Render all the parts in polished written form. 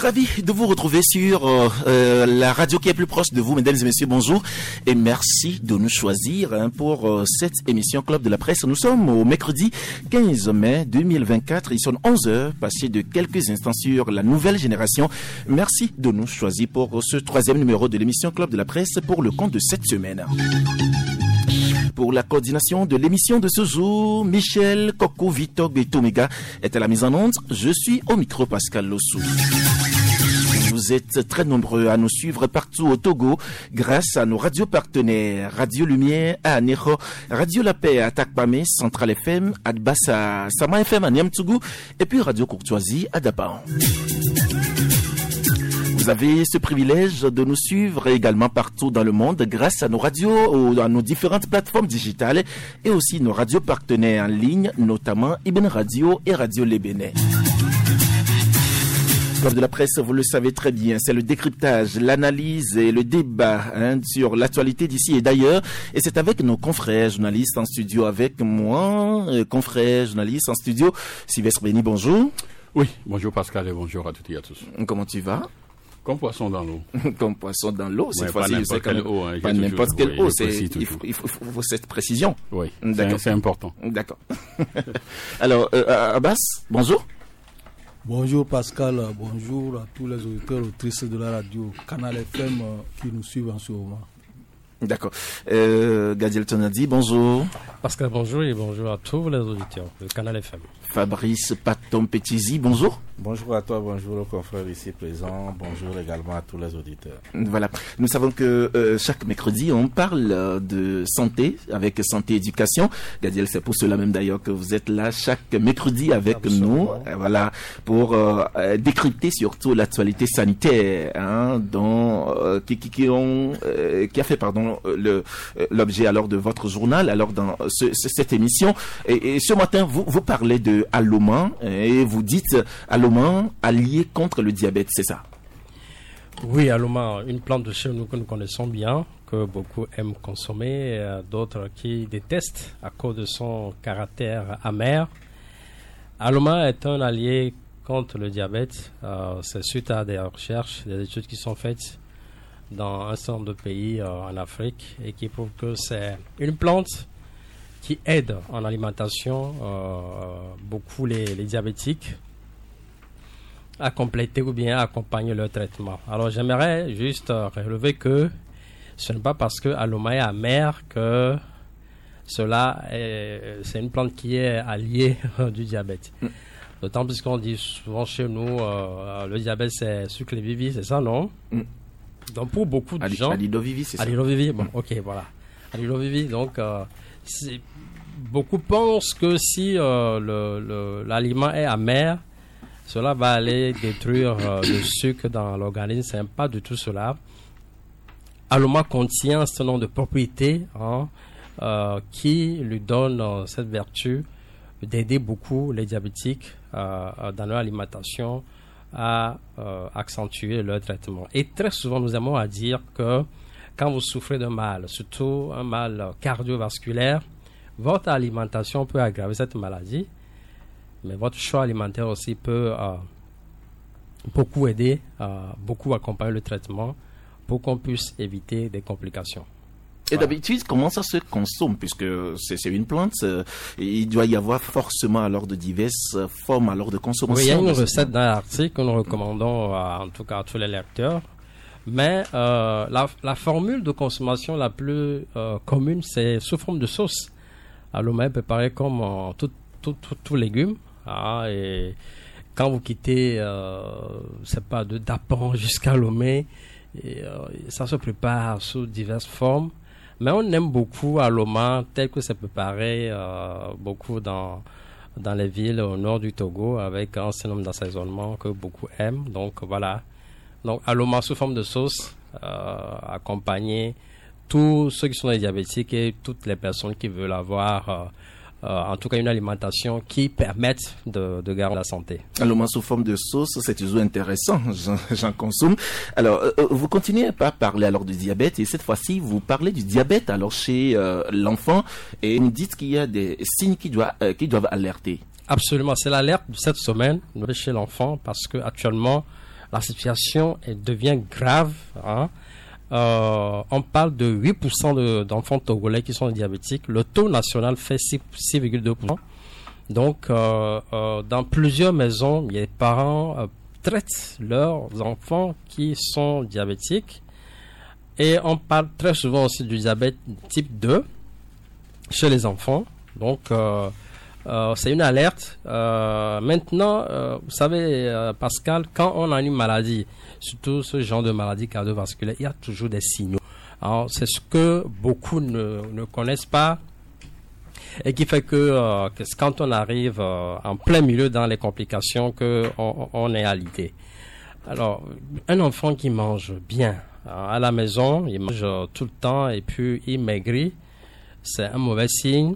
Ravi de vous retrouver sur la radio qui est plus proche de vous, mesdames et messieurs, bonjour. Et merci de nous choisir pour cette émission Club de la Presse. Nous sommes au mercredi 15 mai 2024. Il sonne 11h, passé de quelques instants sur la nouvelle génération. Merci de nous choisir pour ce troisième numéro de l'émission Club de la Presse pour le compte de cette semaine. Pour la coordination de l'émission de ce jour, Michel Coco Vitog et Tomega est à la mise en onde. Je suis au micro Pascal Lossou. Vous êtes très nombreux à nous suivre partout au Togo grâce à nos radios partenaires Radio Lumière à Anéro, Radio La Paix à Takpame, Central FM à Dbassa, Sama FM à Niamtougou et puis Radio Courtoisie à Dapaon. Vous avez ce privilège de nous suivre également partout dans le monde grâce à nos radios, à nos différentes plateformes digitales et aussi nos radios partenaires en ligne, notamment Ibn Radio et Radio Les Bénais. Club de la Presse, vous le savez très bien, c'est le décryptage, l'analyse et le débat sur l'actualité d'ici et d'ailleurs. Et c'est avec nos confrères journalistes en studio, avec moi, confrères journalistes en studio. Sylvestre Béni, bonjour. Oui, bonjour Pascal et bonjour à toutes et à tous. Comment tu vas? Comme poisson dans l'eau. Comme poisson dans l'eau, cette fois-ci, je sais quelle eau. Hein, pas n'importe quelle eau, il faut cette précision. Oui, c'est important. D'accord. Alors, Abbas, bonjour. Bonjour Pascal, bonjour à tous les auditeurs et auditrices de la radio Canal FM qui nous suivent en ce moment. D'accord. Gadiel Tonadi, bonjour. Pascal, bonjour et bonjour à tous les auditeurs de Canal FM. Fabrice Patom Petizi, bonjour. Bonjour à toi, bonjour aux confrères ici présents, bonjour également à tous les auditeurs. Voilà, nous savons que chaque mercredi on parle de santé avec Santé Éducation. Gadiel, c'est pour cela même d'ailleurs que vous êtes là chaque mercredi avec Absolument. nous, voilà, pour décrypter surtout l'actualité sanitaire qui a fait l'objet alors de votre journal, alors dans cette émission. Et ce matin, vous parlez de Alloma et vous dites Alloma allié contre le diabète, c'est ça? Oui, Alloma, une plante de chez nous que nous connaissons bien, que beaucoup aiment consommer, d'autres qui détestent à cause de son caractère amer. Alloma est un allié contre le diabète. C'est suite à des recherches, des études qui sont faites dans un certain nombre de pays en Afrique et qui prouvent que c'est une plante qui aide en alimentation beaucoup les diabétiques à compléter ou bien à accompagner leur traitement. Alors j'aimerais juste relever que ce n'est pas parce que Alloma est amer que c'est une plante qui est alliée du diabète. D'autant plus qu'on dit souvent chez nous le diabète c'est sucre et vivi, c'est ça, non? Donc pour beaucoup de gens, Alilovivi, c'est ça. Alilovivi, bon, ok, voilà. Alilovivi, donc beaucoup pensent que si l'aliment est amer, cela va aller détruire le sucre dans l'organisme. C'est pas du tout cela. Alloma contient un certain nombre de propriétés qui lui donnent cette vertu d'aider beaucoup les diabétiques dans leur alimentation à accentuer leur traitement. Et très souvent, nous aimons à dire que quand vous souffrez d'un mal, surtout un mal cardiovasculaire, votre alimentation peut aggraver cette maladie, mais votre choix alimentaire aussi peut beaucoup aider, beaucoup accompagner le traitement pour qu'on puisse éviter des complications. Et d'habitude, comment ça se consomme? Puisque c'est une plante, il doit y avoir forcément alors de diverses formes alors de consommation. Oui, il y a une recette dans l'article que nous recommandons en tout cas à tous les lecteurs. Mais la formule de consommation la plus commune, c'est sous forme de sauce. Alloma est préparé comme tout légume. Et quand vous quittez, c'est pas de Dapan jusqu'à Lomé, ça se prépare sous diverses formes. Mais on aime beaucoup Alloma tel que c'est préparé beaucoup dans les villes au nord du Togo avec un certain nombre d'assaisonnements que beaucoup aiment. Donc voilà. Donc Alloma sous forme de sauce, accompagner tous ceux qui sont des diabétiques et toutes les personnes qui veulent avoir en tout cas une alimentation qui permette de garder la santé. Alloma sous forme de sauce, c'est toujours intéressant, j'en consomme. Alors, vous continuez à parler alors du diabète et cette fois-ci, vous parlez du diabète alors chez l'enfant et vous dites qu'il y a des signes qui doivent alerter. Absolument, c'est l'alerte de cette semaine chez l'enfant parce que actuellement la situation devient grave. Hein. On parle de 8% d'enfants togolais qui sont diabétiques. Le taux national fait 6,2%. Donc, dans plusieurs maisons, les parents traitent leurs enfants qui sont diabétiques. Et on parle très souvent aussi du diabète type 2 chez les enfants. Donc, c'est une alerte. Maintenant, vous savez, Pascal, quand on a une maladie, surtout ce genre de maladie cardiovasculaire, il y a toujours des signaux. Alors, c'est ce que beaucoup ne connaissent pas et qui fait que quand on arrive en plein milieu dans les complications, qu'on est alité. Alors, un enfant qui mange bien à la maison, il mange tout le temps et puis il maigrit, c'est un mauvais signe.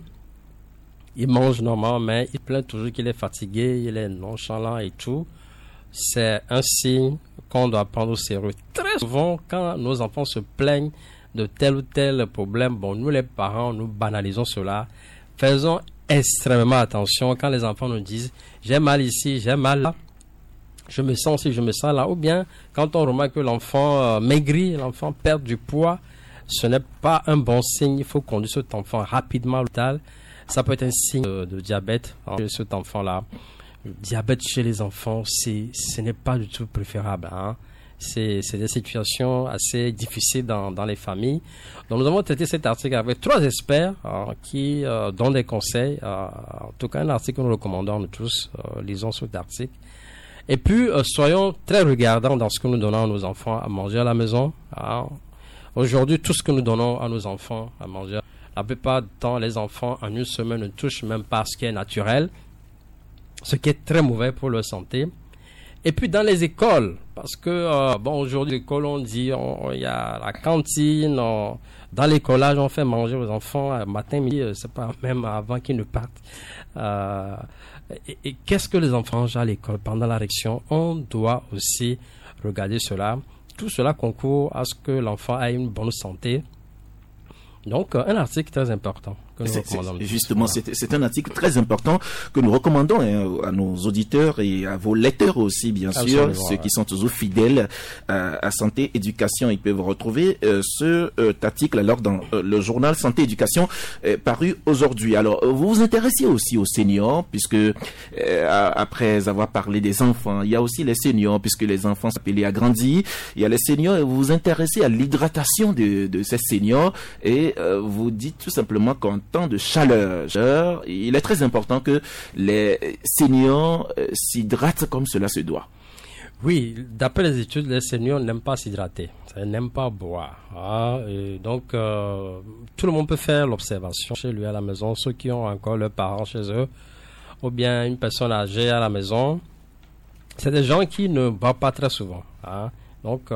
Il mange normalement, mais il plaint toujours qu'il est fatigué, il est nonchalant et tout. C'est un signe qu'on doit prendre au sérieux. Très souvent, quand nos enfants se plaignent de tel ou tel problème, bon, nous les parents, nous banalisons cela. Faisons extrêmement attention quand les enfants nous disent « j'ai mal ici, j'ai mal là ». Je me sens ici, je me sens là. Ou bien, quand on remarque que l'enfant maigrit, l'enfant perd du poids, ce n'est pas un bon signe. Il faut conduire cet enfant rapidement à l'hôpital. Ça peut être un signe de diabète chez cet enfant-là. Le diabète chez les enfants, ce n'est pas du tout préférable. Hein. C'est des situations assez difficiles dans les familles. Donc, nous avons traité cet article avec 3 experts qui donnent des conseils. En tout cas, un article que nous recommandons nous tous. Lisons cet article. Et puis, soyons très regardants dans ce que nous donnons à nos enfants à manger à la maison. Hein. Aujourd'hui, tout ce que nous donnons à nos enfants à manger, la plupart du temps, les enfants, en une semaine, ne touchent même pas ce qui est naturel, ce qui est très mauvais pour leur santé. Et puis, dans les écoles, parce que, aujourd'hui, l'école, on dit, il y a la cantine, dans l'écolage, on fait manger aux enfants matin, midi, c'est pas même avant qu'ils ne partent. Et qu'est-ce que les enfants mangent à l'école pendant la récréation? On doit aussi regarder cela. Tout cela concourt à ce que l'enfant ait une bonne santé. Donc, un article très important que nous recommandons. Justement, voilà. C'est un article très important que nous recommandons à nos auditeurs et à vos lecteurs aussi, bien sûr, ceux qui sont toujours fidèles à Santé Éducation. Ils peuvent retrouver cet article alors dans le journal Santé Éducation paru aujourd'hui. Alors, vous vous intéressez aussi aux seniors, puisque après avoir parlé des enfants, il y a aussi les seniors, puisque les enfants s'appellent à grandir. Il y a les seniors et vous vous intéressez à l'hydratation de ces seniors et vous dites tout simplement qu'en temps de chaleur, il est très important que les seniors s'hydratent comme cela se doit. Oui, d'après les études, les seniors n'aiment pas s'hydrater, ils n'aiment pas boire. Hein, et donc, tout le monde peut faire l'observation chez lui à la maison, ceux qui ont encore leurs parents chez eux, ou bien une personne âgée à la maison. C'est des gens qui ne boivent pas très souvent. Hein. Donc,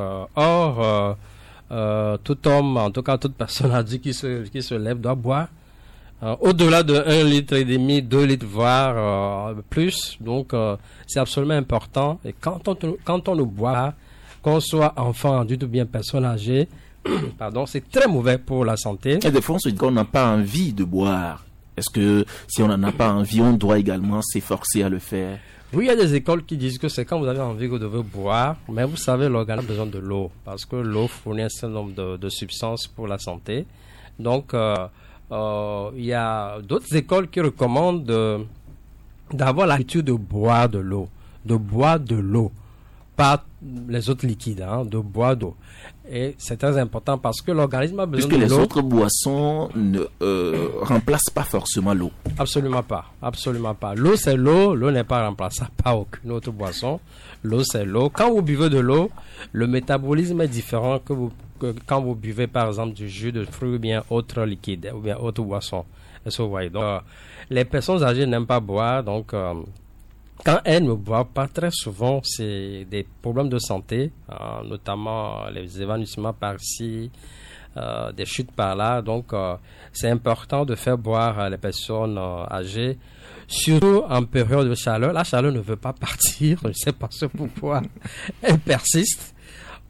tout homme, en tout cas toute personne âgée qui se lève doit boire au-delà de 1,5 litre, 2 litres, voire plus. Donc, c'est absolument important. Et quand on ne boit pas, qu'on soit enfant, adulte ou bien personne âgée, pardon, c'est très mauvais pour la santé. Et des fois, on se dit qu'on n'a pas envie de boire. Est-ce que si on n'en a pas envie, on doit également s'efforcer à le faire? Oui, il y a des écoles qui disent que c'est quand vous avez envie que vous devez boire, mais vous savez, l'organisme a besoin de l'eau, parce que l'eau fournit un certain nombre de substances pour la santé. Donc, il y a d'autres écoles qui recommandent d'avoir l'habitude de boire de l'eau, pas les autres liquides, hein, de boire d'eau. Et c'est très important parce que l'organisme a besoin de l'eau. Puisque les autres boissons ne remplacent pas forcément l'eau. Absolument pas, absolument pas. L'eau, c'est l'eau. L'eau n'est pas remplaçable par aucune autre boisson. L'eau, c'est l'eau. Quand vous buvez de l'eau, le métabolisme est différent que quand vous buvez, par exemple, du jus de fruits ou bien autre liquide, ou bien autre boisson. Est-ce que vous voyez? Donc, les personnes âgées n'aiment pas boire, donc quand elles ne boivent pas, très souvent, c'est des problèmes de santé, notamment les évanouissements par-ci, des chutes par-là. Donc, c'est important de faire boire les personnes âgées, surtout en période de chaleur. La chaleur ne veut pas partir, je ne sais pas pourquoi, elle persiste.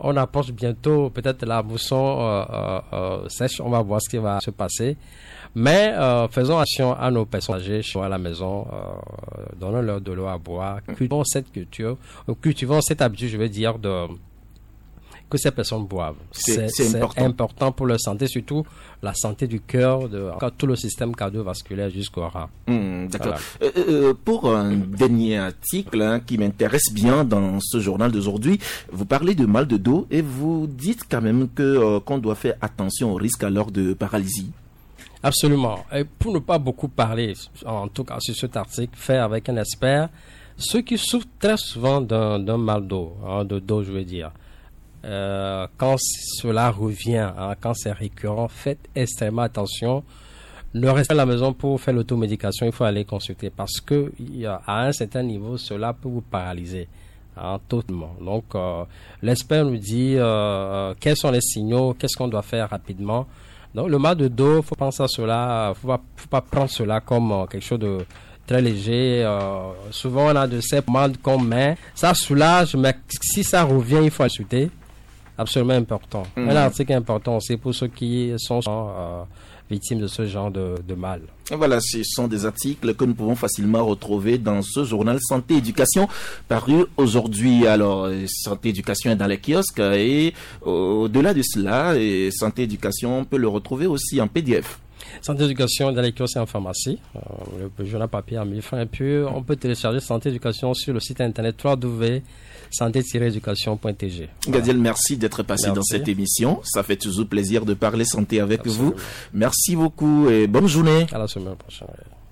On approche bientôt peut-être la mousson sèche. On va voir ce qui va se passer. Mais faisons attention à nos personnes âgées à la maison. Donnons-leur de l'eau à boire. Cultivons cette culture. Cultivons cette habitude, je veux dire, que ces personnes boivent. C'est important pour leur santé, surtout la santé du cœur, tout le système cardiovasculaire jusqu'au rein. D'accord. Voilà. Pour un dernier article qui m'intéresse bien dans ce journal d'aujourd'hui, vous parlez de mal de dos et vous dites quand même qu'on doit faire attention au risque alors de paralysie. Absolument. Et pour ne pas beaucoup parler, en tout cas sur cet article, fait avec un expert, ceux qui souffrent très souvent d'un mal de dos, je veux dire, quand cela revient, quand c'est récurrent, faites extrêmement attention. Ne restez pas à la maison pour faire l'automédication, il faut aller consulter parce que à un certain niveau, cela peut vous paralyser totalement. Donc, l'expert nous dit quels sont les signaux, qu'est-ce qu'on doit faire rapidement. Donc, le mal de dos, faut penser à cela, faut pas prendre cela comme quelque chose de très léger. Souvent, on a de ces mal qu'on met, ça soulage, mais si ça revient, il faut consulter. Absolument important. Un article important aussi pour ceux qui sont victimes de ce genre de mal. Voilà, ce sont des articles que nous pouvons facilement retrouver dans ce journal Santé Éducation paru aujourd'hui. Alors, Santé Éducation est dans les kiosques et au-delà de cela, Santé Éducation, on peut le retrouver aussi en PDF. Santé Éducation dans les kiosques et en pharmacie. Le journal papier à 1000 francs. Et puis, on peut télécharger Santé Éducation sur le site internet www.santé-éducation.tg. Gadiel, merci d'être passé dans cette émission. Ça fait toujours plaisir de parler santé avec vous. Merci beaucoup et bonne journée. À la semaine prochaine.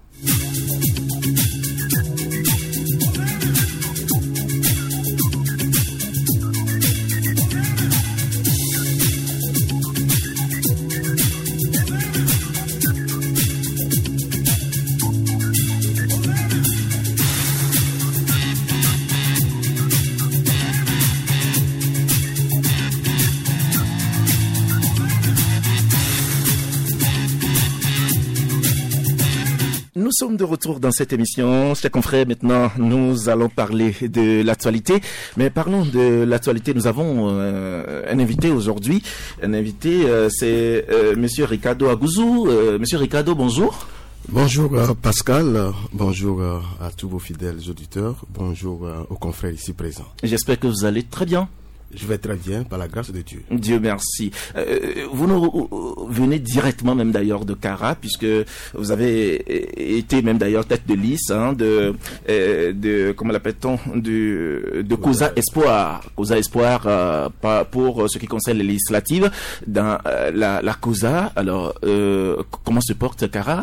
Nous sommes de retour dans cette émission. Chers confrères, maintenant, nous allons parler de l'actualité. Mais parlons de l'actualité. Nous avons un invité aujourd'hui. Un invité, c'est Monsieur Ricardo Agouzou. Monsieur Ricardo, bonjour. Bonjour Pascal, bonjour à tous vos fidèles auditeurs, bonjour aux confrères ici présents. J'espère que vous allez très bien. Je vais très bien, par la grâce de Dieu. Dieu merci. Vous nous venez directement même d'ailleurs de Kara, puisque vous avez été même d'ailleurs tête de liste de comment l'appelle-t-on, de Causa Espoir. Causa Espoir pour ce qui concerne les législatives dans la Causa. Alors, comment se porte Kara?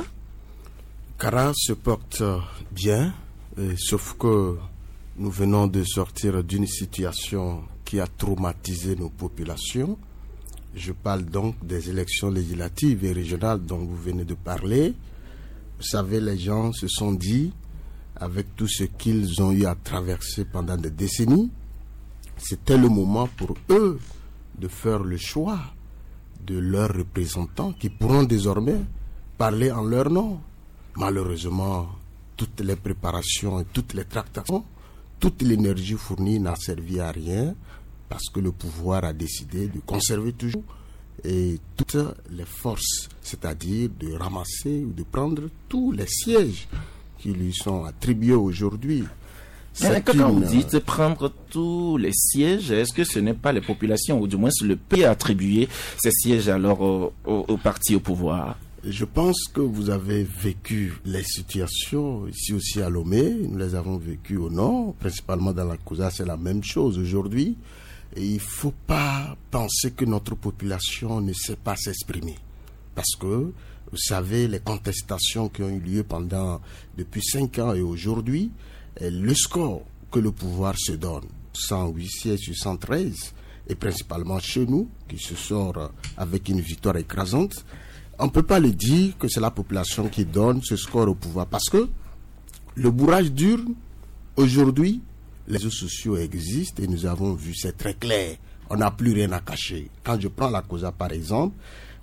Kara se porte bien, sauf que nous venons de sortir d'une situation qui a traumatisé nos populations. Je parle donc des élections législatives et régionales dont vous venez de parler. Vous savez, les gens se sont dit, avec tout ce qu'ils ont eu à traverser pendant des décennies, c'était le moment pour eux de faire le choix de leurs représentants qui pourront désormais parler en leur nom. Malheureusement, toutes les préparations et toutes les tractations, toute l'énergie fournie n'a servi à rien parce que le pouvoir a décidé de conserver toujours et toutes les forces, c'est-à-dire de ramasser ou de prendre tous les sièges qui lui sont attribués aujourd'hui. Quand vous dites prendre tous les sièges, est-ce que ce n'est pas les populations ou du moins le pays a attribué ces sièges alors au parti au pouvoir? Je pense que vous avez vécu les situations ici aussi à Lomé, nous les avons vécues au nord, principalement dans la Causa, c'est la même chose aujourd'hui. Et il ne faut pas penser que notre population ne sait pas s'exprimer. Parce que, vous savez, les contestations qui ont eu lieu depuis 5 ans et aujourd'hui, le score que le pouvoir se donne, 108 sièges sur 113, et principalement chez nous, qui se sort avec une victoire écrasante, on ne peut pas le dire que c'est la population qui donne ce score au pouvoir. Parce que le bourrage d'urne, aujourd'hui, les réseaux sociaux existent et nous avons vu, c'est très clair. On n'a plus rien à cacher. Quand je prends la Causa par exemple,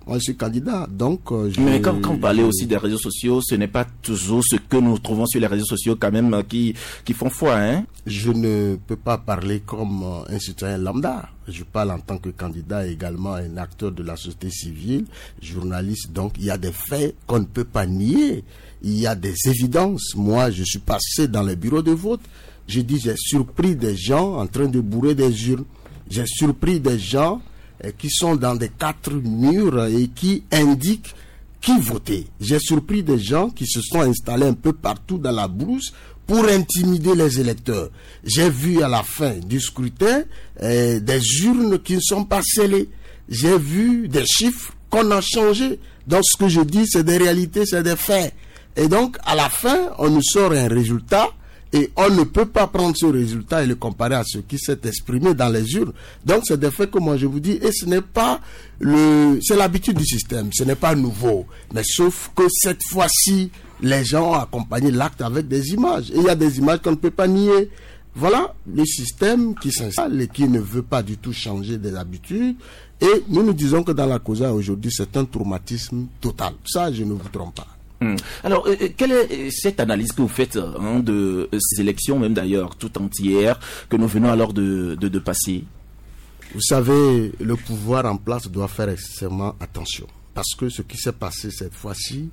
Moi, je suis candidat, donc... Mais quand vous parlez aussi des réseaux sociaux, ce n'est pas toujours ce que nous trouvons sur les réseaux sociaux quand même qui font foi, hein? Je ne peux pas parler comme un citoyen lambda. Je parle en tant que candidat, également un acteur de la société civile, journaliste. Donc, il y a des faits qu'on ne peut pas nier. Il y a des évidences. Moi, je suis passé dans les bureaux de vote. J'ai dit, j'ai surpris des gens en train de bourrer des urnes. J'ai surpris des gens qui sont dans des 4 murs et qui indiquent qui voter. J'ai surpris des gens qui se sont installés un peu partout dans la brousse pour intimider les électeurs. J'ai vu à la fin du scrutin des urnes qui ne sont pas scellées. J'ai vu des chiffres qu'on a changés. Donc ce que je dis, c'est des réalités, c'est des faits. Et donc à la fin, on nous sort un résultat. Et on ne peut pas prendre ce résultat et le comparer à ce qui s'est exprimé dans les urnes. Donc c'est des faits que moi je vous dis, et ce n'est pas c'est l'habitude du système, ce n'est pas nouveau. Mais sauf que cette fois-ci, les gens ont accompagné l'acte avec des images. Et il y a des images qu'on ne peut pas nier. Voilà le système qui s'installe et qui ne veut pas du tout changer des habitudes. Et nous disons que dans la causa aujourd'hui, c'est un traumatisme total. Ça, je ne vous trompe pas. Alors, quelle est cette analyse que vous faites de ces élections, même d'ailleurs, tout entières, que nous venons alors de passer? Vous savez, le pouvoir en place doit faire extrêmement attention. Parce que ce qui s'est passé cette fois-ci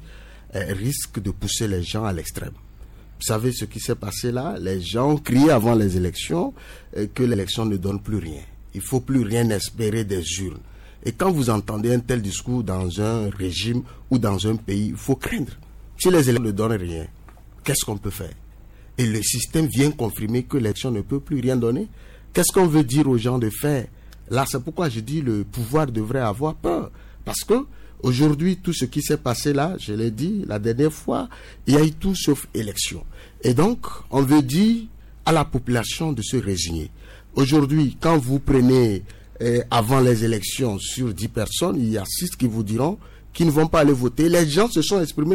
risque de pousser les gens à l'extrême. Vous savez ce qui s'est passé là? Les gens criaient avant les élections que l'élection ne donne plus rien. Il ne faut plus rien espérer des urnes. Et quand vous entendez un tel discours dans un régime ou dans un pays, il faut craindre. Si les élections ne donnent rien, qu'est-ce qu'on peut faire? Et le système vient confirmer que l'élection ne peut plus rien donner. Qu'est-ce qu'on veut dire aux gens de faire? Là, c'est pourquoi je dis le pouvoir devrait avoir peur. Parce que aujourd'hui, tout ce qui s'est passé là, je l'ai dit la dernière fois, il y a eu tout sauf élection. Et donc, on veut dire à la population de se résigner. Aujourd'hui, quand vous prenez... avant les élections, sur 10 personnes, il y a 6 qui vous diront qu'ils ne vont pas aller voter. Les gens se sont exprimés,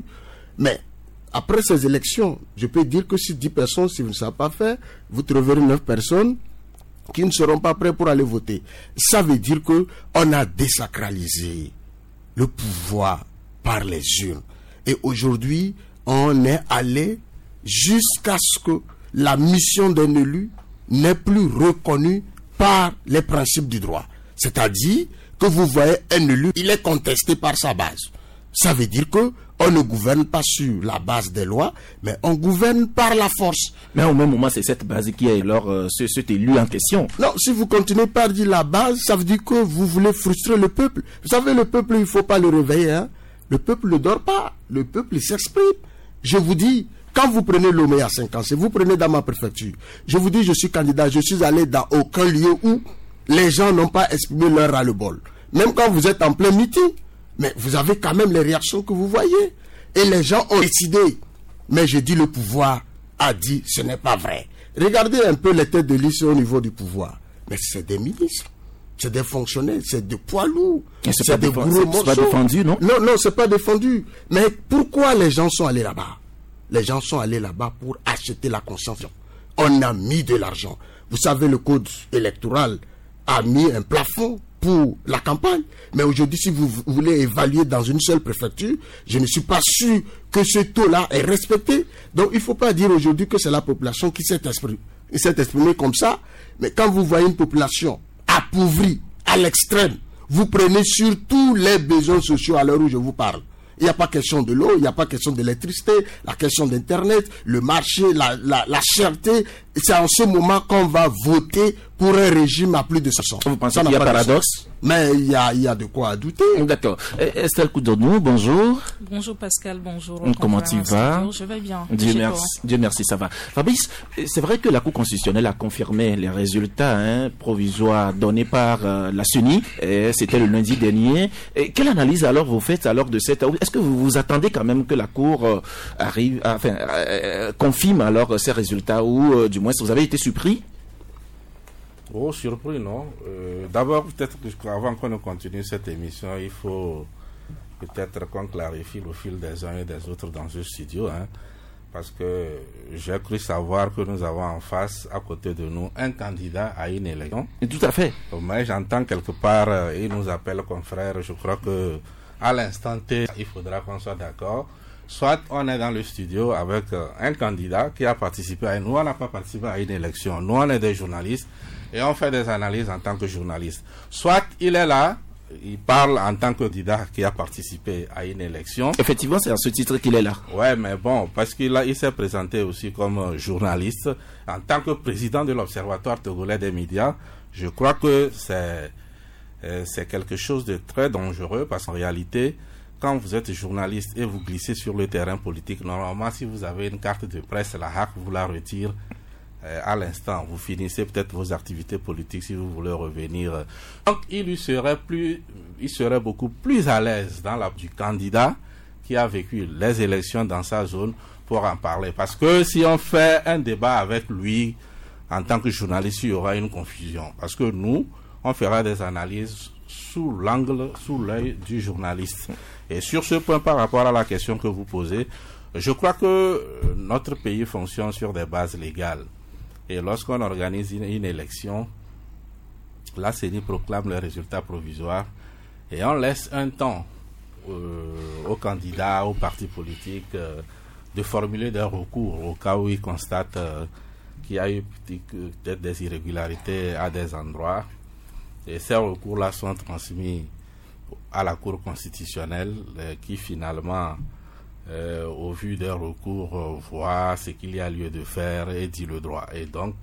mais après ces élections, je peux dire que si 10 personnes, si vous ne savez pas faire, vous trouverez 9 personnes qui ne seront pas prêtes pour aller voter. Ça veut dire que on a désacralisé le pouvoir par les urnes. Et aujourd'hui, on est allé jusqu'à ce que la mission d'un élu n'est plus reconnue par les principes du droit. C'est-à-dire que vous voyez un élu, il est contesté par sa base. Ça veut dire que on ne gouverne pas sur la base des lois, mais on gouverne par la force. Mais au même moment, c'est cette base qui est alors cet élu en question. Non, si vous continuez par dire la base, ça veut dire que vous voulez frustrer le peuple. Vous savez, le peuple, il ne faut pas le réveiller. Hein? Le peuple ne dort pas. Le peuple, il s'exprime. Je vous dis, quand vous prenez Lomé à 5 ans, si vous prenez dans ma préfecture, je vous dis, je suis candidat, je suis allé dans aucun lieu où les gens n'ont pas exprimé leur ras-le-bol. Même quand vous êtes en plein meeting, mais vous avez quand même les réactions que vous voyez. Et les gens ont décidé. Mais je dis, le pouvoir a dit, ce n'est pas vrai. Regardez un peu les têtes de liste au niveau du pouvoir. Mais c'est des ministres, c'est des fonctionnaires, c'est des poids lourds, c'est des gros morceaux. C'est pas défendu, non? Non, c'est pas défendu. Mais pourquoi les gens sont allés là-bas? Les gens sont allés là-bas pour acheter la conscience. On a mis de l'argent. Vous savez, le code électoral a mis un plafond pour la campagne. Mais aujourd'hui, si vous voulez évaluer dans une seule préfecture, je ne suis pas sûr que ce taux-là est respecté. Donc, il ne faut pas dire aujourd'hui que c'est la population qui s'est exprimée comme ça. Mais quand vous voyez une population appauvrie à l'extrême, vous prenez sur tous les besoins sociaux à l'heure où je vous parle. Il n'y a pas question de l'eau, il n'y a pas question d'électricité, la question d'Internet, le marché, la cherté. C'est en ce moment qu'on va voter pour un régime à plus de 500. Vous pensez qu'il y a paradoxe? Mais il y a de quoi douter. D'accord. Estelle Koudonou, bonjour. Bonjour Pascal, bonjour. Comment tu vas? Je vais bien. Dieu merci, ça va. Fabrice, c'est vrai que la Cour constitutionnelle a confirmé les résultats provisoires donnés par la CENI. C'était le lundi dernier. Quelle analyse alors vous faites alors de cette... Est-ce que vous vous attendez quand même que la Cour confirme alors ces résultats ou du moins vous avez été surpris? Oh, surpris, non. D'abord, peut-être qu'avant qu'on ne continue cette émission, il faut peut-être qu'on clarifie le fil des uns et des autres dans ce studio. parce que j'ai cru savoir que nous avons en face, à côté de nous, un candidat à une élection. Et tout à fait. Mais j'entends quelque part, il nous appelle confrère. Je crois que à l'instant T, il faudra qu'on soit d'accord. Soit on est dans le studio avec un candidat qui a participé à une... Nous, on n'a pas participé à une élection. Nous, on est des journalistes et on fait des analyses en tant que journaliste. Soit il est là, il parle en tant que candidat qui a participé à une élection. Effectivement, c'est à ce titre qu'il est là. Ouais, mais bon, parce il s'est présenté aussi comme journaliste en tant que président de l'Observatoire togolais des médias. Je crois que c'est quelque chose de très dangereux parce qu'en réalité, quand vous êtes journaliste et vous glissez sur le terrain politique, normalement, si vous avez une carte de presse, la HAC vous la retire à l'instant. Vous finissez peut-être vos activités politiques si vous voulez revenir. Donc, il serait beaucoup plus à l'aise dans la du candidat qui a vécu les élections dans sa zone pour en parler. Parce que si on fait un débat avec lui en tant que journaliste, il y aura une confusion. Parce que nous, on fera des analyses sous l'œil du journaliste. Et sur ce point, par rapport à la question que vous posez, je crois que notre pays fonctionne sur des bases légales. Et lorsqu'on organise une élection, la CENI proclame les résultats provisoires et on laisse un temps aux candidats, aux partis politiques de formuler des recours au cas où ils constatent qu'il y a eu peut-être des irrégularités à des endroits. Et ces recours-là sont transmis à la Cour constitutionnelle qui finalement, au vu des recours, voit ce qu'il y a lieu de faire et dit le droit. Et donc,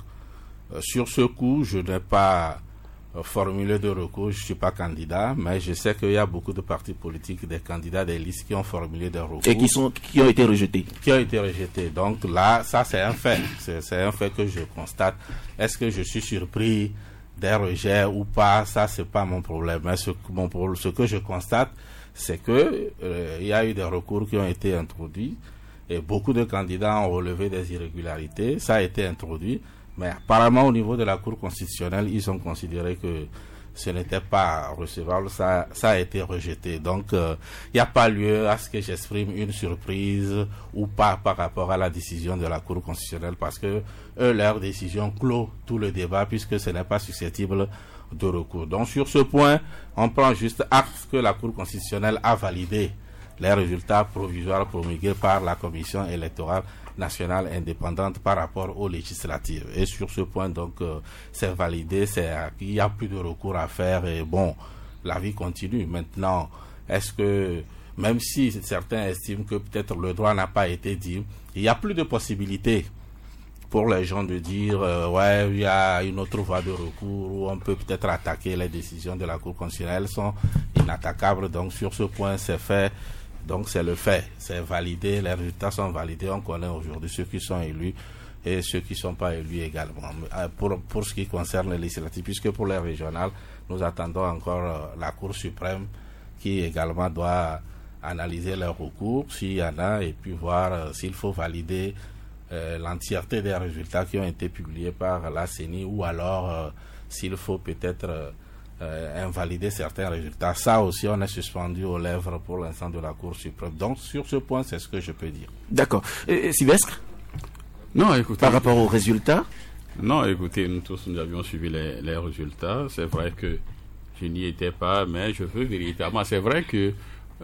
sur ce coup, je n'ai pas formulé de recours, je ne suis pas candidat, mais je sais qu'il y a beaucoup de partis politiques, des candidats, des listes qui ont formulé des recours. Et qui ont été rejetés. Qui ont été rejetés. Donc là, ça c'est un fait. C'est un fait que je constate. Est-ce que je suis surpris des rejets ou pas? Ça, c'est pas mon problème. Mais ce que je constate, c'est que il y a eu des recours qui ont été introduits et beaucoup de candidats ont relevé des irrégularités. Ça a été introduit. Mais apparemment, au niveau de la Cour constitutionnelle, ils ont considéré que ce n'était pas recevable. Ça a été rejeté. Donc, il n'y a pas lieu à ce que j'exprime une surprise ou pas par rapport à la décision de la Cour constitutionnelle parce que leur décision clôt tout le débat puisque ce n'est pas susceptible de recours. Donc, sur ce point, on prend juste acte que la Cour constitutionnelle a validé les résultats provisoires promulgués par la Commission électorale nationale indépendante par rapport aux législatives. Et sur ce point, donc, c'est validé, il n'y a plus de recours à faire et bon, la vie continue. Maintenant, est-ce que, même si certains estiment que peut-être le droit n'a pas été dit, il n'y a plus de possibilité pour les gens de dire, ouais, il y a une autre voie de recours où on peut peut-être attaquer les décisions de la Cour constitutionnelle, elles sont inattaquables. Donc, sur ce point, c'est fait. Donc c'est le fait, c'est validé, les résultats sont validés, on connaît aujourd'hui ceux qui sont élus et ceux qui ne sont pas élus également. Pour ce qui concerne les législatives, puisque pour les régionales, nous attendons encore la Cour suprême qui également doit analyser leurs recours, s'il y en a, et puis voir s'il faut valider l'entièreté des résultats qui ont été publiés par la CENI ou alors s'il faut peut-être invalider certains résultats. Ça aussi, on est suspendu aux lèvres pour l'instant de la Cour suprême. Donc, sur ce point, c'est ce que je peux dire. D'accord. Sylvestre? Non, écoutez. Par rapport aux résultats? Non, écoutez, nous tous, nous avions suivi les résultats. C'est vrai que je n'y étais pas, mais je veux véritablement. C'est vrai que,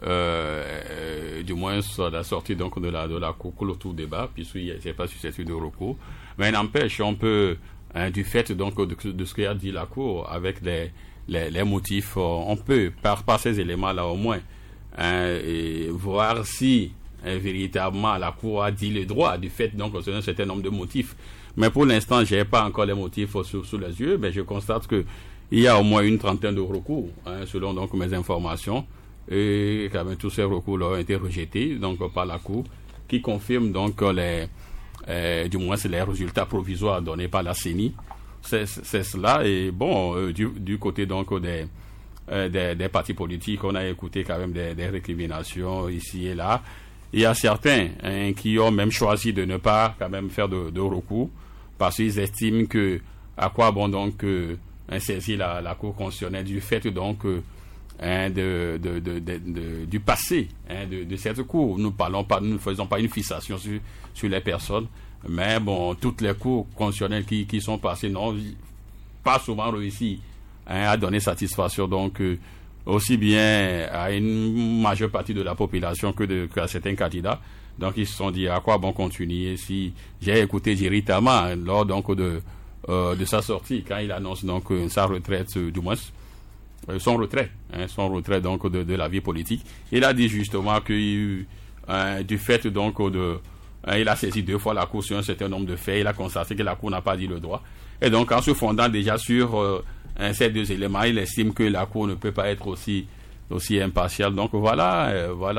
du moins, à la sortie donc de la Cour, clôt tout débat, puisqu'il n'y a pas susceptible de recours. Mais n'empêche, on peut, du fait donc de ce qu'a dit la Cour, avec les motifs, on peut, par ces éléments-là au moins, et voir si véritablement la Cour a dit le droit du fait donc sur un certain nombre de motifs. Mais pour l'instant, je n'ai pas encore les motifs sous les yeux, mais je constate qu'il y a au moins une trentaine de recours, selon donc mes informations, et quand même tous ces recours-là ont été rejetés donc par la Cour, qui confirme donc du moins c'est les résultats provisoires donnés par la CENI. C'est cela. Et bon, du côté donc des partis politiques, on a écouté quand même des récriminations ici et là. Il y a certains qui ont même choisi de ne pas quand même faire de recours parce qu'ils estiment que à quoi bon donc saisir la Cour constitutionnelle du fait donc du passé de cette cour. Nous ne faisons pas une fixation sur les personnes, mais bon, toutes les cours constitutionnelles qui sont passées n'ont pas souvent réussi à donner satisfaction, donc aussi bien à une majeure partie de la population qu'à certains candidats. Donc ils se sont dit à quoi bon continuer. Si j'ai écouté Jerry Tama lors donc de sa sortie, quand il annonce donc sa retraite, du moins son retrait donc de la vie politique, il a dit justement que du fait donc il a saisi 2 fois la Cour sur un certain nombre de faits, il a constaté que la Cour n'a pas dit le droit, et donc en se fondant déjà sur ces 2 éléments, il estime que la Cour ne peut pas être aussi impartiale. Donc voilà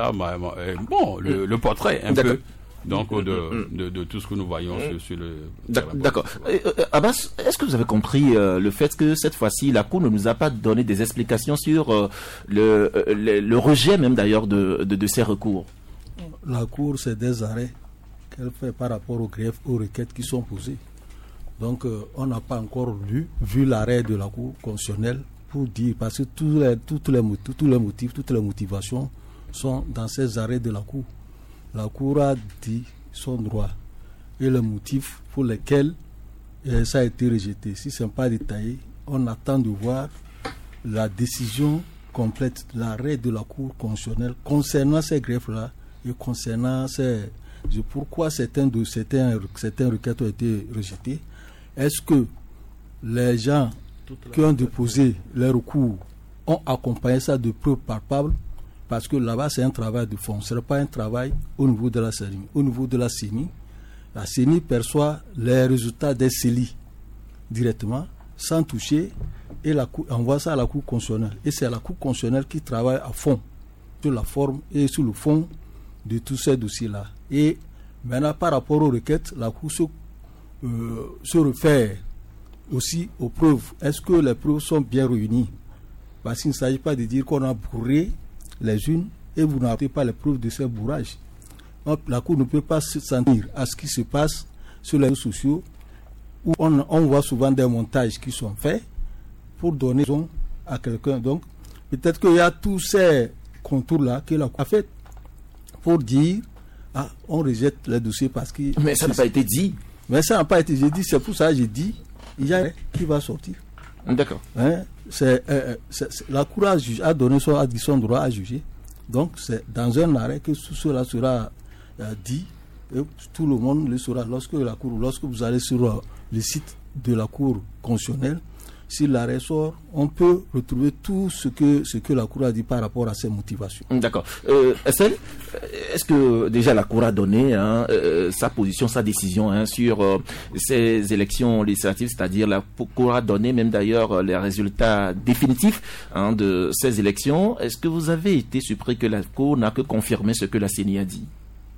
le portrait un peu donc de tout ce que nous voyons sur le terrain. D'accord. Abbas, est-ce que vous avez compris le fait que cette fois-ci la Cour ne nous a pas donné des explications sur le rejet même d'ailleurs de ces recours? La Cour, c'est des arrêts qu'elle fait par rapport aux greffes, aux requêtes qui sont posées. Donc on n'a pas encore vu l'arrêt de la Cour constitutionnelle pour dire, parce que tous les motifs, toutes les motivations sont dans ces arrêts de la Cour. La Cour a dit son droit et les motifs pour lesquels ça a été rejeté. Si ce n'est pas détaillé, on attend de voir la décision complète, l'arrêt de la Cour constitutionnelle concernant ces greffes-là et concernant pourquoi certaines requêtes ont été rejetées. Est-ce que les gens qui ont déposé les recours ont accompagné ça de preuves palpables? Parce que là-bas, c'est un travail de fond. Ce n'est pas un travail au niveau de la CENI. Au niveau de la CENI perçoit les résultats des CELI directement, sans toucher, et la Cour envoie ça à la Cour constitutionnelle. Et c'est la Cour constitutionnelle qui travaille à fond, sur la forme et sur le fond de tous ces dossiers-là. Et maintenant, par rapport aux requêtes, la Cour se réfère aussi aux preuves. Est-ce que les preuves sont bien réunies? Parce qu'il ne s'agit pas de dire qu'on a bourré les unes et vous n'avez pas les preuves de ces bourrages. Donc, la Cour ne peut pas se sentir à ce qui se passe sur les réseaux sociaux où on voit souvent des montages qui sont faits pour donner raison à quelqu'un. Donc, peut-être qu'il y a tous ces contours-là que la Cour a fait pour dire on rejette les dossiers parce que... Mais ça n'a pas été dit. Mais ça n'a pas été dit. C'est pour ça que j'ai dit il y a qui va sortir. D'accord. La Cour a donné son droit à juger. Donc c'est dans un arrêt que tout cela sera dit et tout le monde le saura. Lorsque vous allez sur le site de la Cour constitutionnelle, si l'arrêt sort, on peut retrouver tout ce que la Cour a dit par rapport à ses motivations. D'accord. Estelle, est-ce que déjà la Cour a donné sa position, sa décision sur ces élections législatives, c'est-à-dire la Cour a donné même d'ailleurs les résultats définitifs de ces élections. Est-ce que vous avez été surpris que la Cour n'a que confirmé ce que la CENI a dit?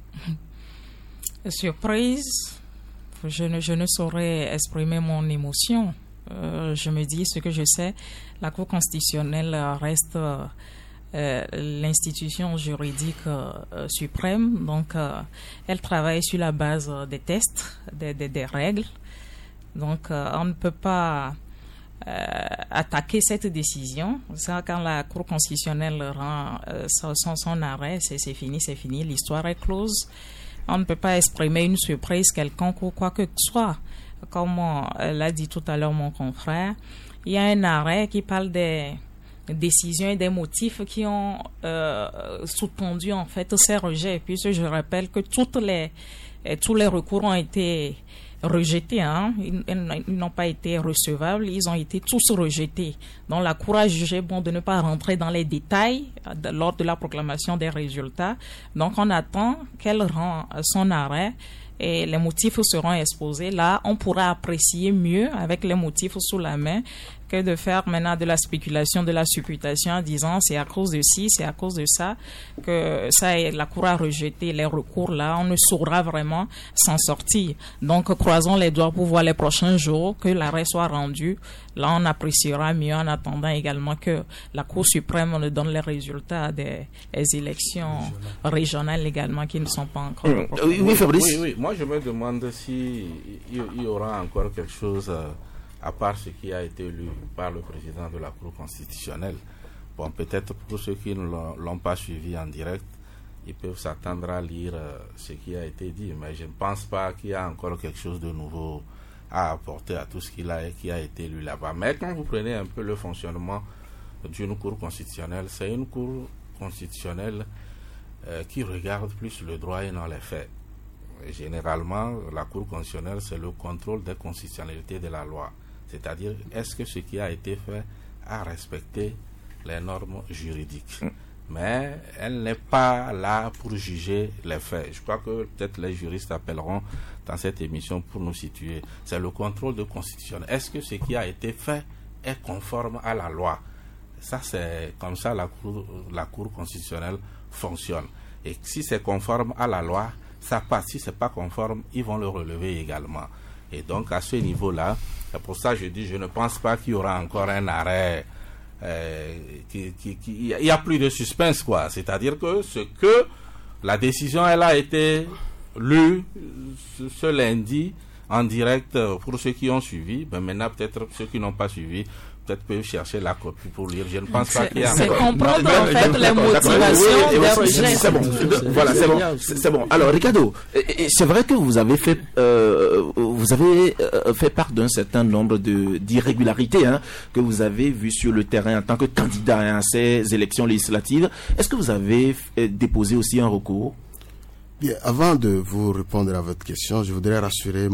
Surprise, je ne saurais exprimer mon émotion. Je me dis ce que je sais, la Cour constitutionnelle reste l'institution juridique suprême, donc elle travaille sur la base des tests, des règles. Donc on ne peut pas attaquer cette décision. Ça, quand la Cour constitutionnelle rend son arrêt, c'est fini, l'histoire est close. On ne peut pas exprimer une surprise quelconque ou quoi que ce soit. Comme l'a dit tout à l'heure mon confrère, il y a un arrêt qui parle des décisions et des motifs qui ont sous-tendu en fait ces rejets. Puis je rappelle que tous les recours ont été rejetés, ils n'ont pas été recevables, ils ont été tous rejetés. Donc la Cour a jugé bon de ne pas rentrer dans les détails lors de la proclamation des résultats. Donc on attend qu'elle rende son arrêt et les motifs seront exposés. Là, on pourra apprécier mieux avec les motifs sous la main que de faire maintenant de la spéculation, de la supputation en disant c'est à cause de ci, c'est à cause de ça que la Cour a rejeté les recours. Là, on ne saura vraiment s'en sortir. Donc, croisons les doigts pour voir les prochains jours que l'arrêt soit rendu. Là, on appréciera mieux en attendant également que la Cour suprême nous donne les résultats des élections régionales également qui ne sont pas encore... Oui, Fabrice. Oui. Moi, je me demande s'il y aura encore quelque chose... à part ce qui a été lu par le président de la Cour constitutionnelle. Bon, peut-être pour ceux qui ne l'ont pas suivi en direct, ils peuvent s'attendre à lire ce qui a été dit, mais je ne pense pas qu'il y a encore quelque chose de nouveau à apporter à tout ce qui a été lu là-bas. Mais quand vous prenez un peu le fonctionnement d'une cour constitutionnelle, c'est une cour constitutionnelle qui regarde plus le droit et non les faits. Généralement, la cour constitutionnelle, c'est le contrôle des constitutionnalités de la loi. C'est-à-dire, est-ce que ce qui a été fait a respecté les normes juridiques? Mais elle n'est pas là pour juger les faits. Je crois que peut-être les juristes appelleront dans cette émission pour nous situer. C'est le contrôle de constitution. Est-ce que ce qui a été fait est conforme à la loi? Ça, c'est comme ça la cour constitutionnelle fonctionne. Et si c'est conforme à la loi, ça passe. Si c'est pas conforme, ils vont le relever également. Et donc, à ce niveau-là, c'est pour ça que je dis, je ne pense pas qu'il y aura encore un arrêt. Il y a plus de suspense, quoi. C'est-à-dire que la décision, elle a été lue ce lundi en direct pour ceux qui ont suivi. Ben maintenant, peut-être ceux qui n'ont pas suivi, peut-être peuvent chercher la copie pour lire. Je ne pense pas qu'il y a... C'est comprendre en fait les motivations des rejets. C'est bon. Voilà, c'est bon. Alors, Ricardo, c'est vrai que vous avez fait part d'un certain nombre d'irrégularités que vous avez vues sur le terrain en tant que candidat à ces élections législatives. Est-ce que vous avez déposé aussi un recours? Bien, avant de vous répondre à votre question, je voudrais rassurer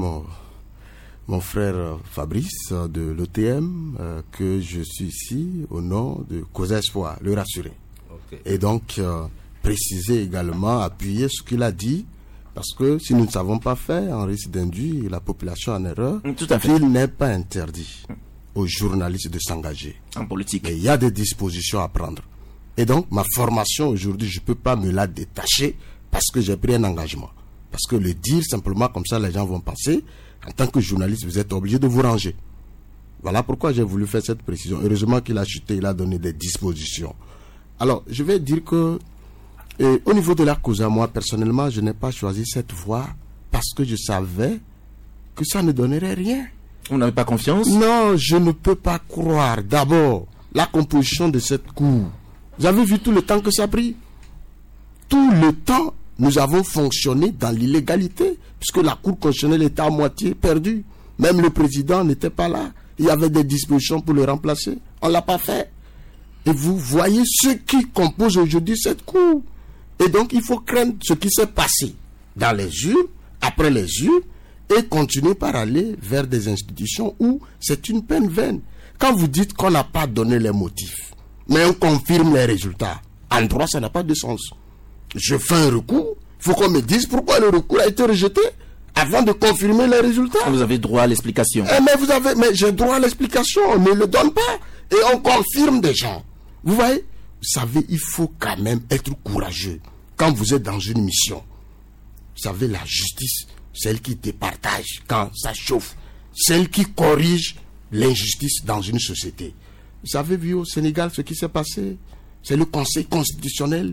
mon frère Fabrice de l'OTM que je suis ici au nom de Cause Espoir, le rassurer. Okay. Et donc préciser également, appuyer ce qu'il a dit, parce que si nous ne savons pas faire, on risque d'induire la population en erreur. Tout à fait. Il n'est pas interdit aux journalistes de s'engager en politique. Mais il y a des dispositions à prendre. Et donc ma formation aujourd'hui, je ne peux pas me la détacher parce que j'ai pris un engagement. Parce que le dire simplement comme ça, les gens vont penser, en tant que journaliste, vous êtes obligé de vous ranger. Voilà pourquoi j'ai voulu faire cette précision. Heureusement qu'il a chuté, il a donné des dispositions. Alors, je vais dire que, au niveau de la cause, moi, personnellement, je n'ai pas choisi cette voie parce que je savais que ça ne donnerait rien. Vous n'avez pas confiance? Non, je ne peux pas croire. D'abord, la composition de cette cour. Vous avez vu tout le temps que ça a pris? Tout le temps, nous avons fonctionné dans l'illégalité, puisque la Cour constitutionnelle était à moitié perdue. Même le président n'était pas là. Il y avait des dispositions pour le remplacer. On ne l'a pas fait. Et vous voyez ceux qui composent aujourd'hui cette Cour. Et donc, il faut craindre ce qui s'est passé dans les urnes, après les urnes, et continuer par aller vers des institutions où c'est une peine vaine. Quand vous dites qu'on n'a pas donné les motifs, mais on confirme les résultats, en droit, ça n'a pas de sens. Je fais un recours, il faut qu'on me dise pourquoi le recours a été rejeté avant de confirmer les résultats. Vous avez droit à l'explication. Mais j'ai droit à l'explication, on ne le donne pas. Et on confirme des gens. Vous voyez, vous savez, il faut quand même être courageux. Quand vous êtes dans une mission, vous savez, la justice, celle qui départage quand ça chauffe, celle qui corrige l'injustice dans une société. Vous avez vu au Sénégal ce qui s'est passé? C'est le Conseil constitutionnel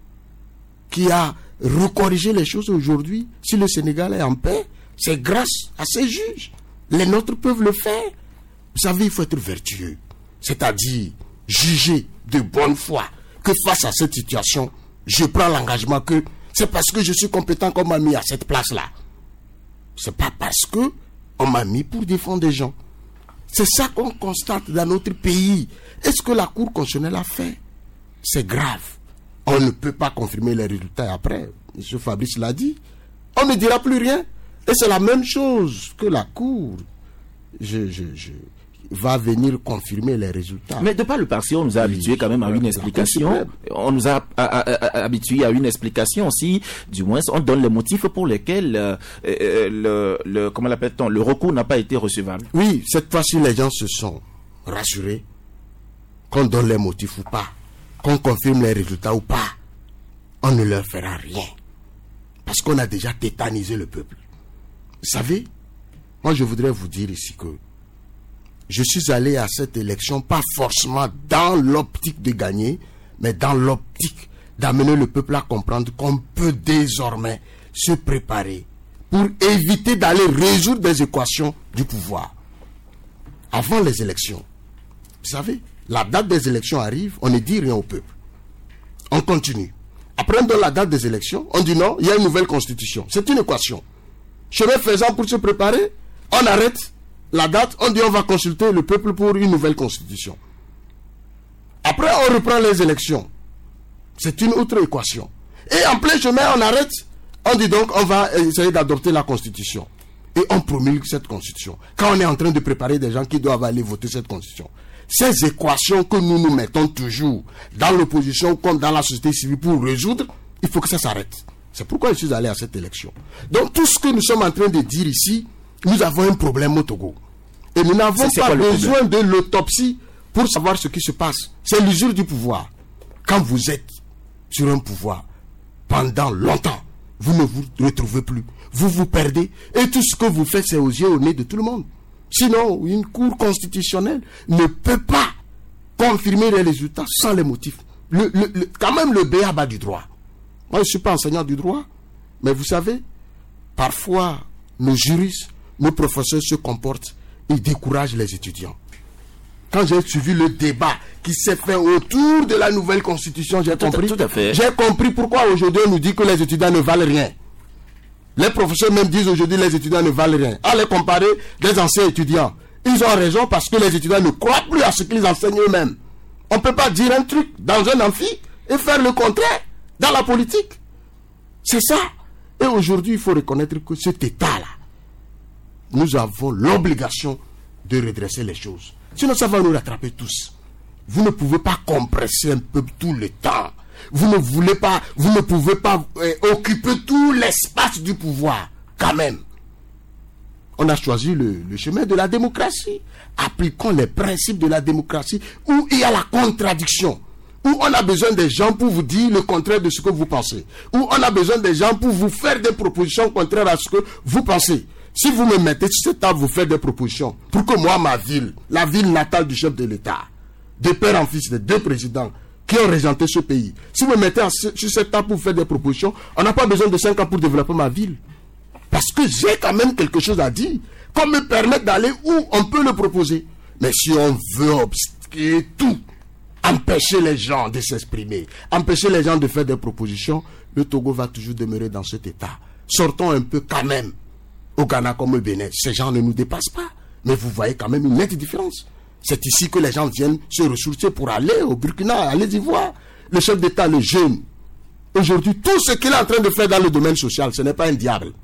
qui a recorrigé les choses aujourd'hui. Si le Sénégal est en paix, c'est grâce à ces juges. Les nôtres peuvent le faire. Vous savez, il faut être vertueux. C'est-à-dire juger de bonne foi que face à cette situation, je prends l'engagement que c'est parce que je suis compétent qu'on m'a mis à cette place-là. C'est pas parce que on m'a mis pour défendre des gens. C'est ça qu'on constate dans notre pays. Est-ce que la Cour constitutionnelle a fait? C'est grave. On ne peut pas confirmer les résultats après. M. Fabrice l'a dit. On ne dira plus rien. Et c'est la même chose que la Cour. Va venir confirmer les résultats. Mais de par le passé, on nous a habitués quand même à une explication. On nous a habitués à une explication si, du moins, on donne les motifs pour lesquels comment l'appelle-t-on, le recours n'a pas été recevable. Oui, cette fois-ci, les gens se sont rassurés. Qu'on donne les motifs ou pas, qu'on confirme les résultats ou pas, on ne leur fera rien. Parce qu'on a déjà tétanisé le peuple. Vous savez, moi je voudrais vous dire ici que je suis allé à cette élection pas forcément dans l'optique de gagner, mais dans l'optique d'amener le peuple à comprendre qu'on peut désormais se préparer pour éviter d'aller résoudre des équations du pouvoir. Avant les élections, vous savez, La date des élections arrive, on ne dit rien au peuple. On continue. Après, on donne la date des élections, on dit non, il y a une nouvelle constitution. C'est une équation. Chemin faisant, pour se préparer, on arrête la date, on dit on va consulter le peuple pour une nouvelle constitution. Après, on reprend les élections. C'est une autre équation. Et en plein chemin, on arrête. On dit donc, on va essayer d'adopter la constitution. Et on promulgue cette constitution. Quand on est en train de préparer des gens qui doivent aller voter cette constitution. Ces équations que nous mettons toujours dans l'opposition comme dans la société civile pour résoudre, il faut que ça s'arrête. C'est pourquoi je suis allé à cette élection. Donc tout ce que nous sommes en train de dire ici, nous avons un problème au Togo. Et nous n'avons pas besoin de l'autopsie pour savoir ce qui se passe. C'est l'usure du pouvoir. Quand vous êtes sur un pouvoir pendant longtemps, vous ne vous retrouvez plus. Vous vous perdez. Et tout ce que vous faites, c'est aux yeux, au nez de tout le monde. Sinon, une cour constitutionnelle ne peut pas confirmer les résultats sans les motifs. Quand même le b.a.-ba du droit. Moi, je ne suis pas enseignant du droit. Mais vous savez, parfois, nos juristes, nos professeurs se comportent et découragent les étudiants. Quand j'ai suivi le débat qui s'est fait autour de la nouvelle constitution, j'ai compris pourquoi aujourd'hui on nous dit que les étudiants ne valent rien. Les professeurs même disent aujourd'hui que les étudiants ne valent rien. À les comparer des anciens étudiants. Ils ont raison parce que les étudiants ne croient plus à ce qu'ils enseignent eux-mêmes. On ne peut pas dire un truc dans un amphi et faire le contraire dans la politique. C'est ça. Et aujourd'hui, il faut reconnaître que cet état-là, nous avons l'obligation de redresser les choses. Sinon, ça va nous rattraper tous. Vous ne pouvez pas compresser un peu tout le temps. Vous ne pouvez pas occuper tout l'espace du pouvoir, quand même. On a choisi le chemin de la démocratie. Appliquons les principes de la démocratie où il y a la contradiction. Où on a besoin des gens pour vous dire le contraire de ce que vous pensez. Où on a besoin des gens pour vous faire des propositions contraires à ce que vous pensez. Si vous me mettez sur cette table, vous faites des propositions pour que moi, ma ville, la ville natale du chef de l'État, de père en fils, des deux présidents qui ont régenté ce pays, si vous me mettez sur cette table pour faire des propositions, on n'a pas besoin de 5 ans pour développer ma ville. Parce que j'ai quand même quelque chose à dire, qu'on me permette d'aller où on peut le proposer. Mais si on veut obstruer tout, empêcher les gens de s'exprimer, empêcher les gens de faire des propositions, le Togo va toujours demeurer dans cet état. Sortons un peu quand même. Au Ghana comme au Bénin, ces gens ne nous dépassent pas. Mais vous voyez quand même une nette différence. C'est ici que les gens viennent se ressourcer pour aller au Burkina, aller y voir. Le chef d'État, le jeune. Aujourd'hui, tout ce qu'il est en train de faire dans le domaine social, ce n'est pas un diable.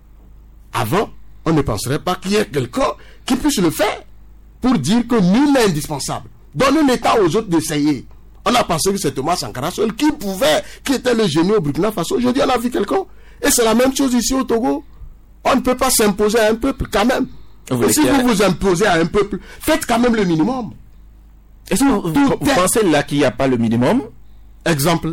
Avant, on ne penserait pas qu'il y ait quelqu'un qui puisse le faire pour dire que nul n'est indispensable. Donner l'État aux autres d'essayer. On a pensé que c'est Thomas Sankara seul qui était le génie au Burkina Faso. Aujourd'hui, on a vu quelqu'un. Et c'est la même chose ici au Togo. On ne peut pas s'imposer à un peuple quand même. Et si vous vous imposez à un peuple, faites quand même le minimum. Est-ce que vous pensez là qu'il n'y a pas le minimum? Exemple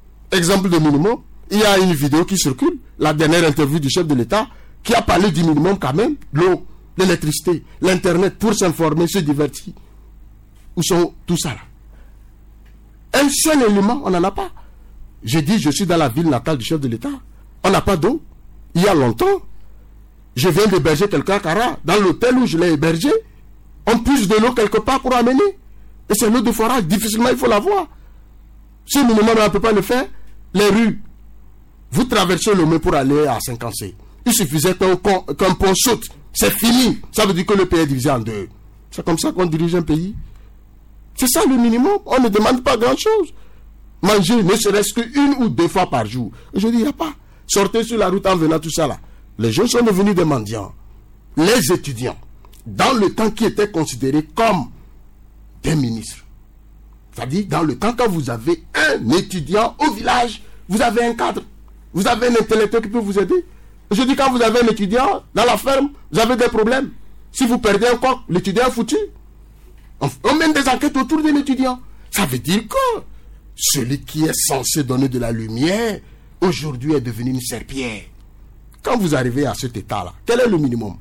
de minimum. Il y a une vidéo qui circule, la dernière interview du chef de l'État, qui a parlé du minimum quand même. L'eau, l'électricité, l'internet pour s'informer, se divertir. Où sont tout ça là? Un seul élément, on n'en a pas. J'ai dit, je suis dans la ville natale du chef de l'État. On n'a pas d'eau. Il y a longtemps. Je viens d'héberger quelqu'un à Kara. Dans l'hôtel où je l'ai hébergé, on puise de l'eau quelque part pour amener. Et c'est l'eau de forage. Difficilement, il faut l'avoir. Si le minimum, on ne peut pas le faire, les rues. Vous traversez le Lomé pour aller à Saint-Cancé. Il suffisait qu'un pont saute. C'est fini. Ça veut dire que le pays est divisé en deux. C'est comme ça qu'on dirige un pays. C'est ça le minimum. On ne demande pas grand-chose. Manger ne serait-ce qu'une ou deux fois par jour. Je dis, il n'y a pas. Sortez sur la route en venant tout ça là. Les gens sont devenus des mendiants. Les étudiants, dans le temps qui étaient considérés comme des ministres. C'est-à-dire, dans le temps quand vous avez un étudiant au village, vous avez un cadre. Vous avez un intellectuel qui peut vous aider. Je dis, quand vous avez un étudiant dans la ferme, vous avez des problèmes. Si vous perdez un coq, l'étudiant est foutu. On mène des enquêtes autour de l'étudiant. Ça veut dire que celui qui est censé donner de la lumière, aujourd'hui est devenu une serpillière. Quand vous arrivez à cet état-là, quel est le minimum?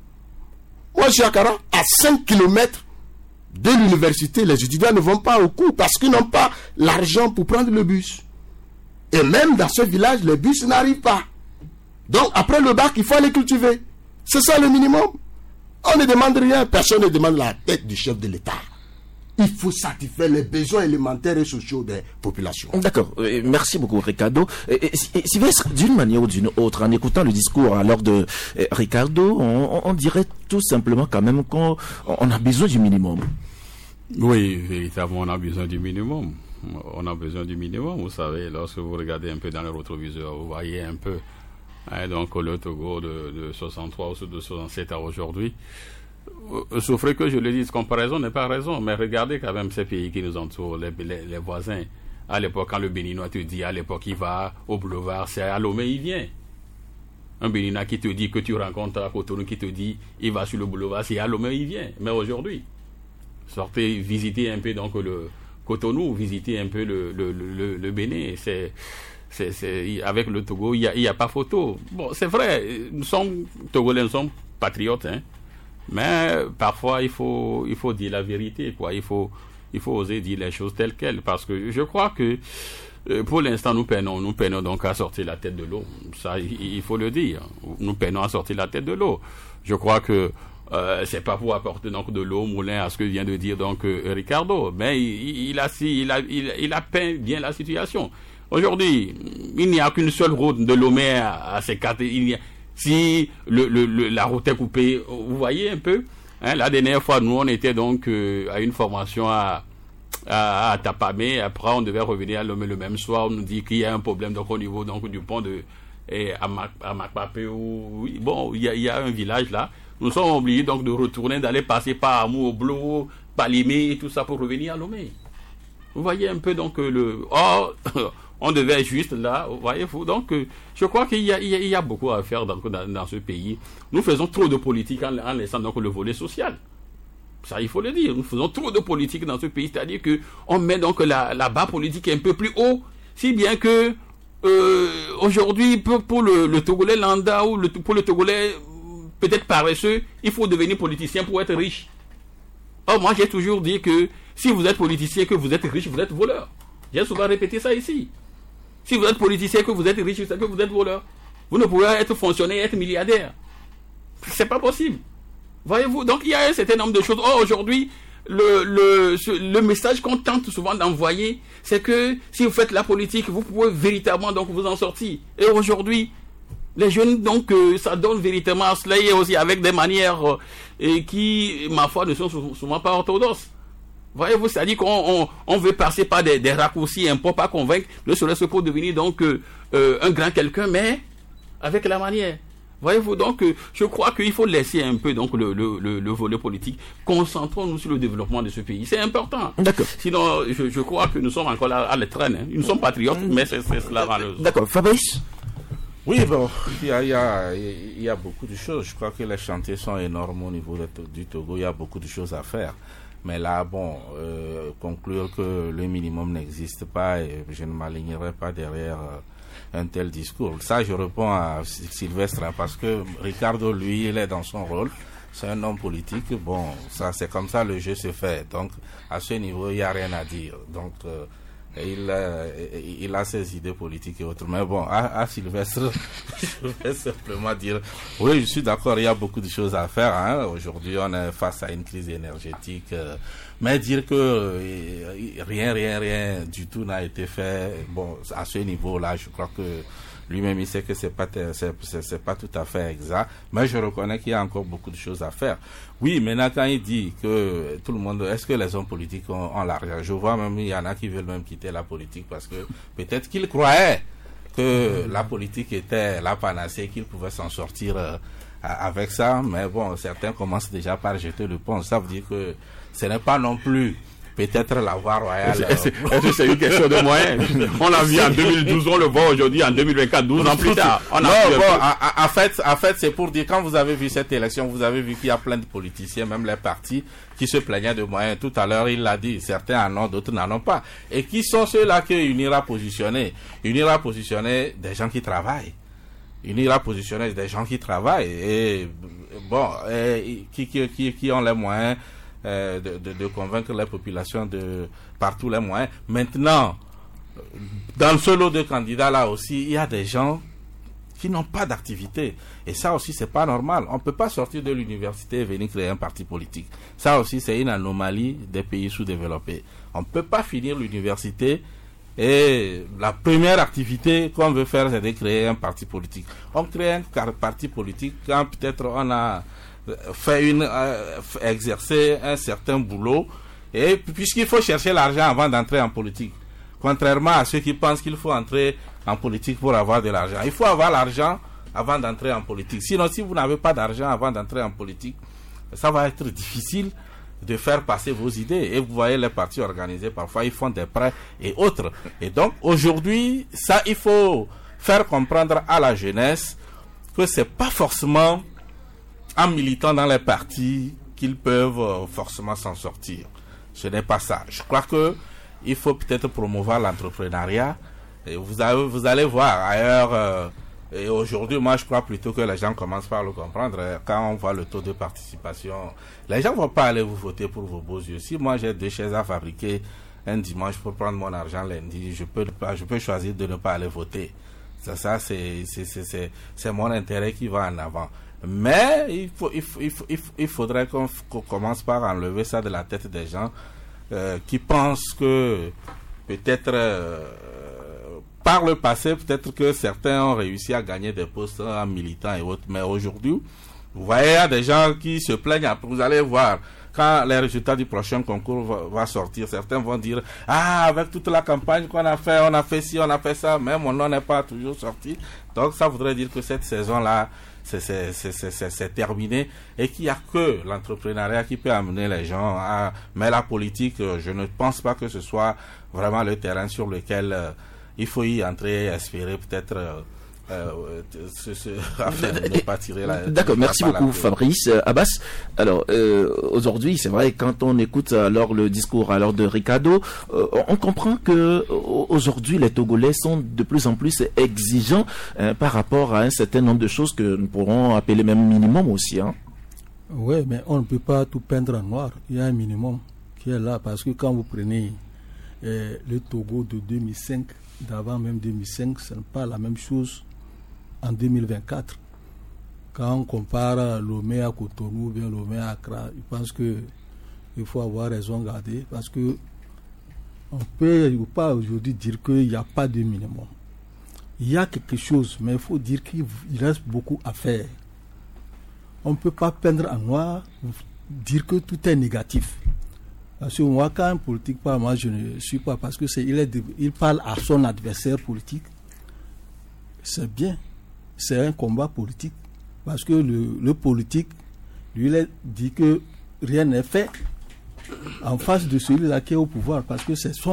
Moi, je suis à Kara, à 5 km de l'université, les étudiants ne vont pas au cours parce qu'ils n'ont pas l'argent pour prendre le bus. Et même dans ce village, les bus n'arrivent pas. Donc, après le bac, il faut aller cultiver. C'est ça le minimum. On ne demande rien. Personne ne demande la tête du chef de l'État. il faut satisfaire les besoins élémentaires et sociaux des populations. D'accord. Merci beaucoup, Ricardo. Sylvestre, d'une manière ou d'une autre, en écoutant le discours alors de Ricardo, on dirait tout simplement quand même qu'on a besoin du minimum. Oui, véritablement, on a besoin du minimum. On a besoin du minimum. Vous savez, lorsque vous regardez un peu dans le rétroviseur, vous voyez un peu donc le Togo de 63 ou de 67 à aujourd'hui. Sauf que je le dis, comparaison n'est pas raison, mais regardez quand même ces pays qui nous entourent, les voisins. À l'époque, quand le Béninois te dit, à l'époque, il va au boulevard, c'est à Lomé, il vient. Un Béninois qui te dit que tu rencontres à Cotonou, qui te dit, il va sur le boulevard, c'est à Lomé, il vient. Mais aujourd'hui, sortez, visitez un peu donc le Cotonou, visitez un peu le Bénin. Avec le Togo, il y a pas photo. Bon, c'est vrai, nous sommes Togolais, nous sommes patriotes, hein. Mais parfois, il faut dire la vérité, quoi. Il faut oser dire les choses telles quelles, parce que je crois que pour l'instant, nous peinons donc à sortir la tête de l'eau. Ça, il faut le dire. Nous peinons à sortir la tête de l'eau. Je crois que c'est pas pour apporter donc de l'eau au moulin à ce que vient de dire donc Ricardo, mais il a peint bien la situation. Aujourd'hui, il n'y a qu'une seule route de Lomé à ces quatre. Si la route est coupée, vous voyez un peu. Hein, la dernière fois, nous, on était donc à une formation à Tapamé. Après, on devait revenir à Lomé le même soir. On nous dit qu'il y a un problème donc, au niveau donc, du pont à Makpapé. Bon, il y a un village là. Nous sommes obligés donc de retourner, d'aller passer par Amou, Blo, Palimé et tout ça pour revenir à Lomé. Vous voyez un peu donc on devait juste là, voyez-vous. Donc, je crois qu'il y a beaucoup à faire dans ce pays. Nous faisons trop de politique en laissant donc le volet social. Ça, il faut le dire. Nous faisons trop de politique dans ce pays, c'est-à-dire que on met donc la barre politique un peu plus haut, si bien que aujourd'hui, pour le Togolais lambda ou pour le Togolais peut-être paresseux, il faut devenir politicien pour être riche. Or, moi, j'ai toujours dit que si vous êtes politicien, que vous êtes riche, vous êtes voleur. J'ai souvent répété ça ici. Si vous êtes politicien, que vous êtes riche, c'est que vous êtes voleur. Vous ne pouvez être fonctionnaire et être milliardaire. C'est pas possible. Voyez-vous, donc il y a un certain nombre de choses. Or, aujourd'hui, le message qu'on tente souvent d'envoyer, c'est que si vous faites la politique, vous pouvez véritablement donc vous en sortir. Et aujourd'hui, les jeunes, donc, ça donne véritablement à cela et aussi avec des manières qui, ma foi, ne sont souvent pas orthodoxes. Voyez-vous, c'est-à-dire qu'on veut passer par des raccourcis un peu pas convaincre, ne serait-ce pour devenir donc un grand quelqu'un, mais avec la manière. Voyez-vous, donc je crois qu'il faut laisser un peu donc le volet politique. Concentrons-nous sur le développement de ce pays. C'est important. D'accord. Sinon, je crois que nous sommes encore là à l'étraîne. Hein. Nous sommes patriotes, mais c'est cela malheureusement. D'accord. Fabrice? Oui, bon, il y a beaucoup de choses. Je crois que les chantiers sont énormes au niveau du Togo. Il y a beaucoup de choses à faire. Mais là, bon, conclure que le minimum n'existe pas, et je ne m'alignerai pas derrière un tel discours. Ça, je réponds à Sylvestre, hein, parce que Ricardo, lui, il est dans son rôle. C'est un homme politique. Bon, ça, c'est comme ça, le jeu se fait. Donc, à ce niveau, il n'y a rien à dire. Donc, il a ses idées politiques et autres. Mais bon, à Sylvestre, je vais simplement dire, oui, je suis d'accord, il y a beaucoup de choses à faire. Hein. Aujourd'hui, on est face à une crise énergétique. Mais dire que rien du tout n'a été fait, bon, à ce niveau-là, je crois que lui-même, il sait que c'est pas tout à fait exact, mais je reconnais qu'il y a encore beaucoup de choses à faire. Oui, maintenant, quand il dit que tout le monde, est-ce que les hommes politiques ont l'argent? Je vois même, il y en a qui veulent même quitter la politique parce que peut-être qu'ils croyaient que la politique était la panacée, qu'ils pouvaient s'en sortir avec ça, mais bon, certains commencent déjà par jeter le pont. Ça veut dire que ce n'est pas non plus peut-être la voie royale. Est-ce que c'est une question de moyens? On l'a vu en 2012, on le voit aujourd'hui en 2024, 12 ans plus tard. En fait, c'est pour dire, quand vous avez vu cette élection, vous avez vu qu'il y a plein de politiciens, même les partis, qui se plaignaient de moyens. Tout à l'heure, il l'a dit, certains en ont, d'autres n'en ont pas. Et qui sont ceux-là que UNIRA positionner? UNIRA positionner des gens qui travaillent. UNIRA positionner des gens qui travaillent et bon, qui ont les moyens de convaincre les populations par tous les moyens. Maintenant, dans ce lot de candidats là aussi, il y a des gens qui n'ont pas d'activité. Et ça aussi, c'est pas normal. On ne peut pas sortir de l'université et venir créer un parti politique. Ça aussi, c'est une anomalie des pays sous-développés. On ne peut pas finir l'université et la première activité qu'on veut faire, c'est de créer un parti politique. On crée un parti politique quand peut-être on a fait exercer un certain boulot, et puisqu'il faut chercher l'argent avant d'entrer en politique. Contrairement à ceux qui pensent qu'il faut entrer en politique pour avoir de l'argent. Il faut avoir l'argent avant d'entrer en politique. Sinon, si vous n'avez pas d'argent avant d'entrer en politique, ça va être difficile de faire passer vos idées. Et vous voyez les partis organisés, parfois ils font des prêts et autres. Et donc aujourd'hui, ça, il faut faire comprendre à la jeunesse que c'est pas forcément en militant dans les partis qu'ils peuvent forcément s'en sortir. Ce n'est pas ça. Je crois que il faut peut-être promouvoir l'entrepreneuriat. Et vous allez voir ailleurs. Et aujourd'hui, moi, je crois plutôt que les gens commencent par le comprendre. Quand on voit le taux de participation, les gens ne vont pas aller vous voter pour vos beaux yeux. Si moi, j'ai 2 chaises à fabriquer un dimanche pour prendre mon argent lundi, je peux choisir de ne pas aller voter. Ça c'est mon intérêt qui va en avant. Mais il faudrait qu'on commence par enlever ça de la tête des gens qui pensent que peut-être par le passé, peut-être que certains ont réussi à gagner des postes en militant et autres. Mais aujourd'hui, vous voyez, il y a des gens qui se plaignent. Après, vous allez voir, quand les résultats du prochain concours va sortir, certains vont dire « Ah, avec toute la campagne qu'on a fait ci, on a fait ça, mais mon nom n'est pas toujours sorti. » Donc, ça voudrait dire que cette saison-là, c'est terminé et qu'il n'y a que l'entrepreneuriat qui peut amener les gens à... Mais la politique, je ne pense pas que ce soit vraiment le terrain sur lequel il faut y entrer et espérer peut-être afin de ne pas tirer la... D'accord, merci beaucoup Fabrice. Abbas, alors aujourd'hui, c'est vrai, quand on écoute alors le discours alors de Ricardo, on comprend que aujourd'hui les Togolais sont de plus en plus exigeants par rapport à un certain nombre de choses que nous pourrons appeler même minimum aussi. Oui, mais on ne peut pas tout peindre en noir. Il y a un minimum qui est là, parce que quand vous prenez le Togo de 2005, d'avant même 2005, ce n'est pas la même chose en 2024. Quand on compare Lomé à Cotonou ou bien Lomé à Accra, je pense qu'il faut avoir raison garder, parce que on ne peut pas aujourd'hui dire qu'il n'y a pas de minimum. Il y a quelque chose, mais il faut dire qu'il reste beaucoup à faire. On ne peut pas peindre en noir, dire que tout est négatif. Parce que moi, quand un politique parle, moi je ne suis pas, parce que il parle à son adversaire politique. C'est bien, c'est un combat politique. Parce que le politique, lui, il dit que rien n'est fait en face de celui-là qui est au pouvoir. Parce que c'est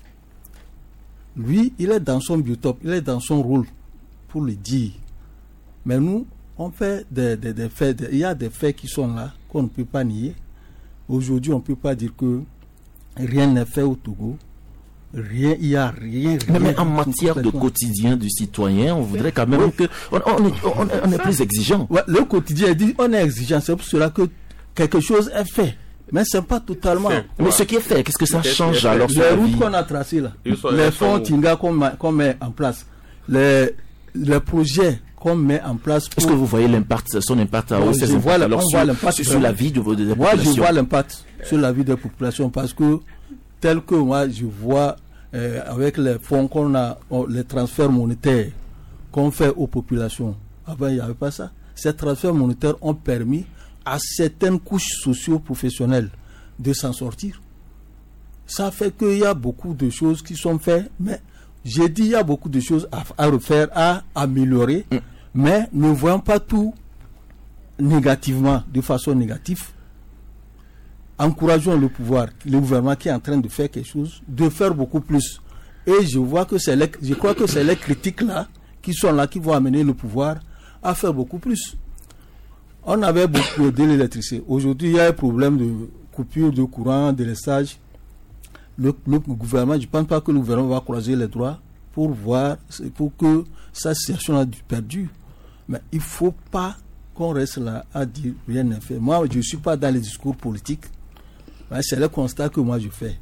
lui, il est dans son biotope, il est dans son rôle pour le dire. Mais nous, on fait des faits, il y a des faits qui sont là, qu'on ne peut pas nier. Aujourd'hui, on ne peut pas dire que rien n'est fait au Togo. Il n'y a rien. Mais en matière de quotidien du citoyen, on voudrait quand même on est plus exigeant. Ouais, le quotidien dit on est exigeant, c'est pour cela que quelque chose est fait. Mais ce n'est pas totalement. Mais ce qui est fait, qu'est-ce que ça change alors? Les routes qu'on a tracées là, les fonds Tinga qu'on met en place, les projets qu'on met en place. Est-ce que vous voyez son impact sur la vie des populations? Moi, je vois l'impact sur la vie des populations, parce que tel que moi, je vois avec les fonds qu'on a, les transferts monétaires qu'on fait aux populations. Avant, il n'y avait pas ça. Ces transferts monétaires ont permis à certaines couches socio-professionnelles de s'en sortir. Ça fait qu'il y a beaucoup de choses qui sont faites, mais j'ai dit il y a beaucoup de choses à refaire, à améliorer, mais ne voyons pas tout négativement, de façon négative. Encourageons le gouvernement qui est en train de faire quelque chose, de faire beaucoup plus. Et je crois que c'est les critiques là qui sont là, qui vont amener le pouvoir à faire beaucoup plus. On avait beaucoup de l'électricité. Aujourd'hui, il y a un problème de coupure de courant, de l'estage. Le gouvernement, je ne pense pas que le gouvernement va croiser les doigts pour que sa situation perdure. Mais il ne faut pas qu'on reste là à dire rien n'est fait. Moi, je ne suis pas dans les discours politiques. C'est le constat que moi je fais.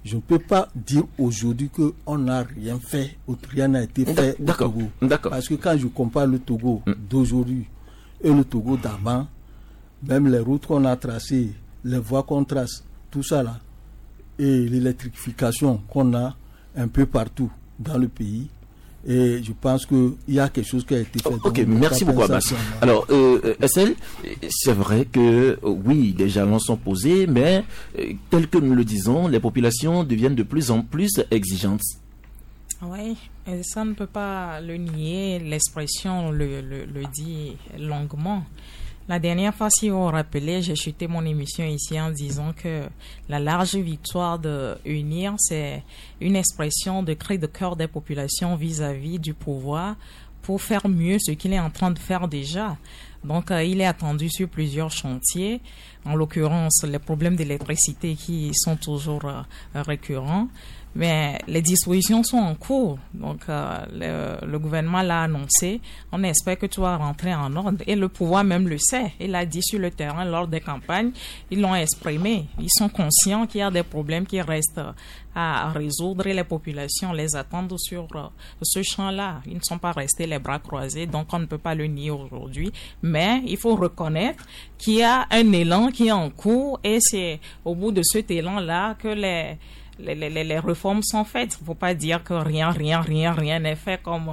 Je ne peux pas dire aujourd'hui qu'on n'a rien fait ou rien n'a été fait au Togo. Parce que quand je compare le Togo d'aujourd'hui et le Togo d'avant, même les routes qu'on a tracées, les voies qu'on trace, tout ça là, et l'électrification qu'on a un peu partout dans le pays, et je pense qu'il y a quelque chose qui a été fait. Ok, merci beaucoup Abbas. Alors, SL, c'est vrai que oui, des jalons sont posés, mais tel que nous le disons, les populations deviennent de plus en plus exigeantes. Oui, et ça ne peut pas le nier, l'expression le dit longuement. La dernière fois, si vous vous rappelez, j'ai chuté mon émission ici en disant que la large victoire de UNIR, c'est une expression de cri de cœur des populations vis-à-vis du pouvoir pour faire mieux ce qu'il est en train de faire déjà. Donc, il est attendu sur plusieurs chantiers, en l'occurrence les problèmes d'électricité qui sont toujours récurrents. Mais les dispositions sont en cours. Donc, le gouvernement l'a annoncé. On espère que tout va rentrer en ordre. Et le pouvoir même le sait. Il l'a dit sur le terrain lors des campagnes. Ils l'ont exprimé. Ils sont conscients qu'il y a des problèmes qui restent à résoudre et les populations les attendent sur ce champ-là. Ils ne sont pas restés les bras croisés. Donc, on ne peut pas le nier aujourd'hui. Mais il faut reconnaître qu'il y a un élan qui est en cours et c'est au bout de cet élan-là que les réformes sont faites. Il ne faut pas dire que rien n'est fait comme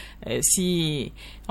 si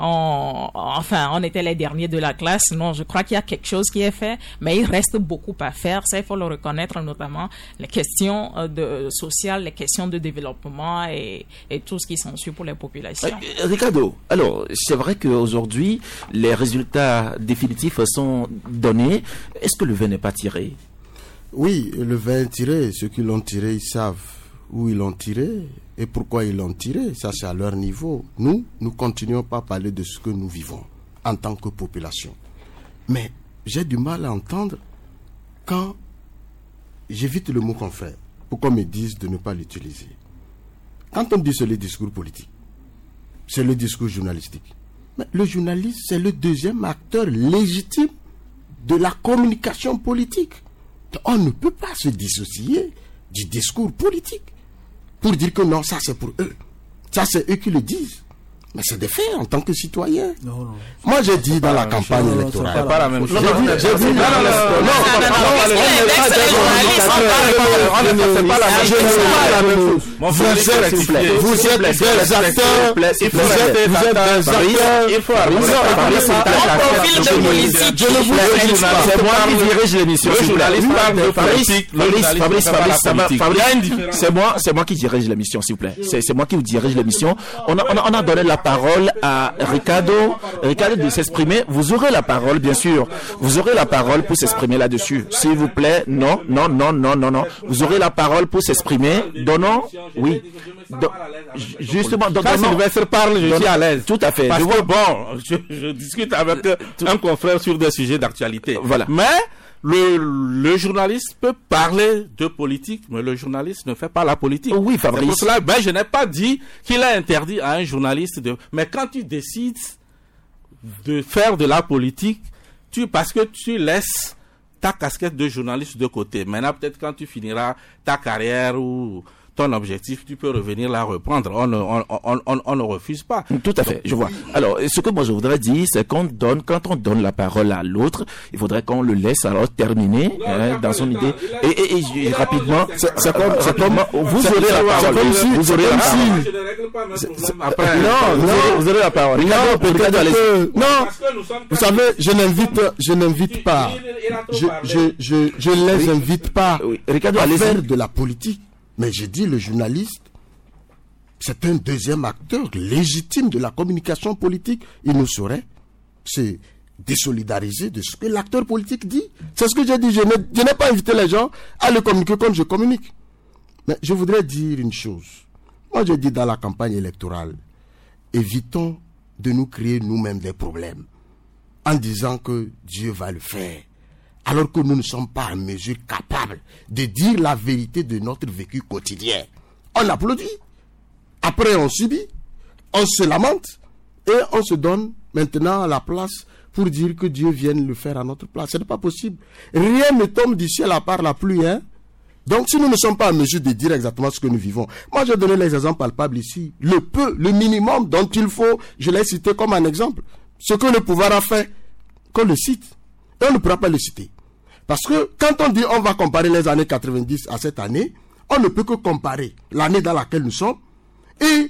on était les derniers de la classe. Non, je crois qu'il y a quelque chose qui est fait, mais il reste beaucoup à faire. Ça, il faut le reconnaître, notamment les questions sociales, les questions de développement et tout ce qui s'ensuit pour les populations. Ricardo, alors, c'est vrai qu'aujourd'hui, les résultats définitifs sont donnés. Est-ce que le vin n'est pas tiré? Oui, le vin est tiré. Ceux qui l'ont tiré, ils savent où ils l'ont tiré et pourquoi ils l'ont tiré. Ça, c'est à leur niveau. Nous continuons pas à parler de ce que nous vivons en tant que population. Mais j'ai du mal à entendre quand j'évite le mot confrère pour qu'on me dise de ne pas l'utiliser. Quand on dit c'est le discours politique, c'est le discours journalistique. Mais le journaliste, c'est le deuxième acteur légitime de la communication politique. On ne peut pas se dissocier du discours politique pour dire que non, ça c'est pour eux. Ça c'est eux qui le disent. Mais c'est des faits en tant que citoyen. Non. Moi j'ai dit dans la campagne électorale. C'est pas la même chose. C'est pas la même chose. Vous êtes des acteurs. Il faut c'est moi qui dirige l'émission. Le journaliste parle de politique. C'est moi qui dirige l'émission, s'il vous plaît. C'est moi qui vous dirige l'émission. On a donné la parole à Ricardo de s'exprimer. Vous aurez la parole, bien sûr. Vous aurez la parole pour s'exprimer là-dessus. S'il vous plaît, non. Vous aurez la parole pour s'exprimer. Donnons, oui. Justement, quand Sylvestre parle, je suis à l'aise. Tout à fait. Parce que bon, je discute avec un confrère sur des sujets d'actualité. Voilà. Mais le journaliste peut parler de politique, mais le journaliste ne fait pas la politique. Oui, Fabrice. C'est pour cela, je n'ai pas dit qu'il est interdit à un journaliste de... Mais quand tu décides de faire de la politique, parce que tu laisses ta casquette de journaliste de côté. Maintenant, peut-être quand tu finiras ta carrière ou ton objectif, tu peux revenir la reprendre. On ne refuse pas. Tout à fait, je vois. Alors, ce que moi je voudrais dire, c'est quand on donne la parole à l'autre, il faudrait qu'on le laisse alors terminer dans son idée. Et rapidement, c'est comme vous aurez la parole. Vous aurez la parole. Non, vous aurez la parole. Non, vous savez, je n'invite pas. Je les invite pas à faire de la politique. Mais j'ai dit, le journaliste, c'est un deuxième acteur légitime de la communication politique. Il ne saurait se désolidariser de ce que l'acteur politique dit. C'est ce que j'ai dit. Je n'ai pas invité les gens à le communiquer comme je communique. Mais je voudrais dire une chose. Moi, j'ai dit dans la campagne électorale, évitons de nous créer nous-mêmes des problèmes en disant que Dieu va le faire, alors que nous ne sommes pas en mesure capable de dire la vérité de notre vécu quotidien. On applaudit, après on subit, on se lamente, et on se donne maintenant la place pour dire que Dieu vienne le faire à notre place. Ce n'est pas possible. Rien ne tombe du ciel à part la pluie, hein. Donc, si nous ne sommes pas en mesure de dire exactement ce que nous vivons, moi, j'ai donné les exemples palpables ici. Le minimum dont il faut, je l'ai cité comme un exemple. Ce que le pouvoir a fait, qu'on le cite. Et on ne pourra pas le citer. Parce que quand on dit on va comparer les années 90 à cette année, on ne peut que comparer l'année dans laquelle nous sommes et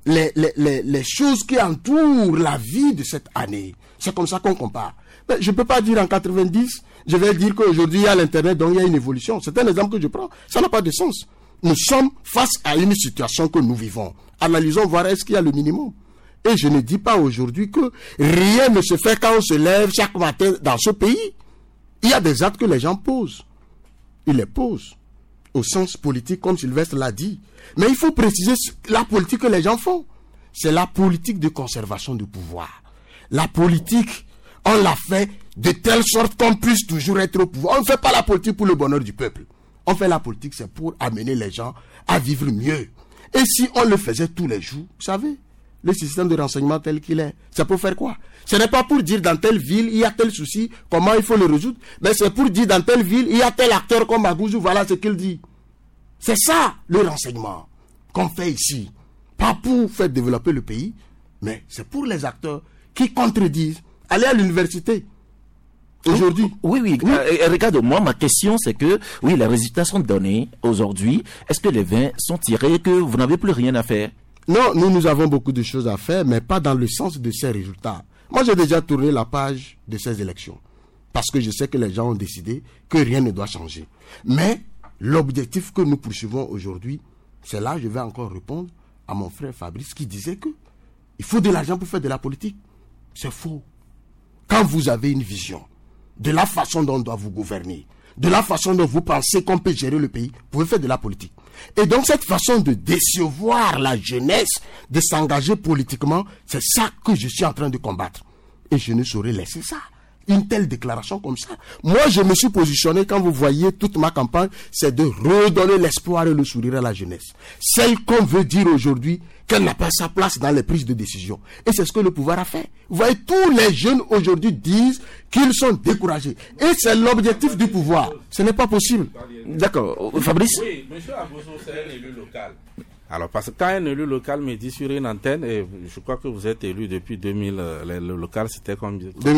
les choses qui entourent la vie de cette année. C'est comme ça qu'on compare. Mais je ne peux pas dire en 90, je vais dire qu'aujourd'hui il y a l'Internet, donc il y a une évolution. C'est un exemple que je prends. Ça n'a pas de sens. Nous sommes face à une situation que nous vivons. Analysons voir est-ce qu'il y a le minimum. Et je ne dis pas aujourd'hui que rien ne se fait quand on se lève chaque matin dans ce pays. Il y a des actes que les gens posent. Ils les posent au sens politique, comme Sylvestre l'a dit. Mais il faut préciser la politique que les gens font. C'est la politique de conservation du pouvoir. La politique, on l'a fait de telle sorte qu'on puisse toujours être au pouvoir. On ne fait pas la politique pour le bonheur du peuple. On fait la politique, c'est pour amener les gens à vivre mieux. Et si on le faisait tous les jours, vous savez, le système de renseignement tel qu'il est, c'est pour faire quoi? Ce n'est pas pour dire dans telle ville, il y a tel souci, comment il faut le résoudre, mais c'est pour dire dans telle ville, il y a tel acteur comme Magouzou, voilà ce qu'il dit. C'est ça, le renseignement qu'on fait ici. Pas pour faire développer le pays, mais c'est pour les acteurs qui contredisent. Allez à l'université. Aujourd'hui. Oui. Regarde, moi, ma question, c'est que, oui, les résultats sont donnés aujourd'hui. Est-ce que les 20 sont tirés, que vous n'avez plus rien à faire? Non, nous avons beaucoup de choses à faire, mais pas dans le sens de ces résultats. Moi, j'ai déjà tourné la page de ces élections. Parce que je sais que les gens ont décidé que rien ne doit changer. Mais l'objectif que nous poursuivons aujourd'hui, c'est là, je vais encore répondre à mon frère Fabrice qui disait que il faut de l'argent pour faire de la politique. C'est faux. Quand vous avez une vision de la façon dont on doit vous gouverner, de la façon dont vous pensez qu'on peut gérer le pays, vous pouvez faire de la politique. Et donc cette façon de décevoir la jeunesse, de s'engager politiquement, c'est ça que je suis en train de combattre. Et je ne saurais laisser ça. Une telle déclaration comme ça. Moi, je me suis positionné, quand vous voyez toute ma campagne, c'est de redonner l'espoir et le sourire à la jeunesse. Celle qu'on veut dire aujourd'hui qu'elle n'a pas sa place dans les prises de décision. Et c'est ce que le pouvoir a fait. Vous voyez, tous les jeunes aujourd'hui disent qu'ils sont découragés. Et c'est l'objectif du pouvoir. Ce n'est pas possible. D'accord. Fabrice? Oui, M. Abozo, c'est un élu local. Alors, parce que quand un élu local me dit sur une antenne, et je crois que vous êtes élu depuis 2000, le local c'était comme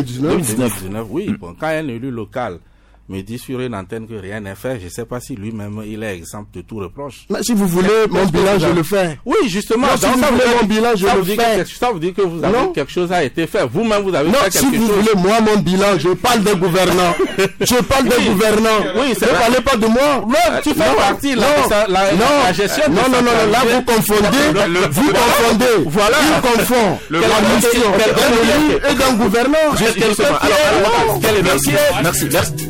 2019. Oui, bon, quand un élu local me dit sur une antenne que rien n'est fait, je ne sais pas si lui-même il est exempt de tout reproche. Mais si vous voulez mon bilan, je le fais. Oui, justement. Non, si vous voulez mon bilan, je le fais. Ça veut dire que vous avez quelque chose a été fait. Vous-même, vous avez fait quelque chose. Non, si vous voulez moi mon bilan, je parle des gouvernants. Je parle des gouvernants. Oui, ne parlez pas de moi. Non, tu fais partie la gestion. Non, là vous confondez. Vous confondez. Voilà. Il confond la mission d'un élu et d'un gouvernant. Merci.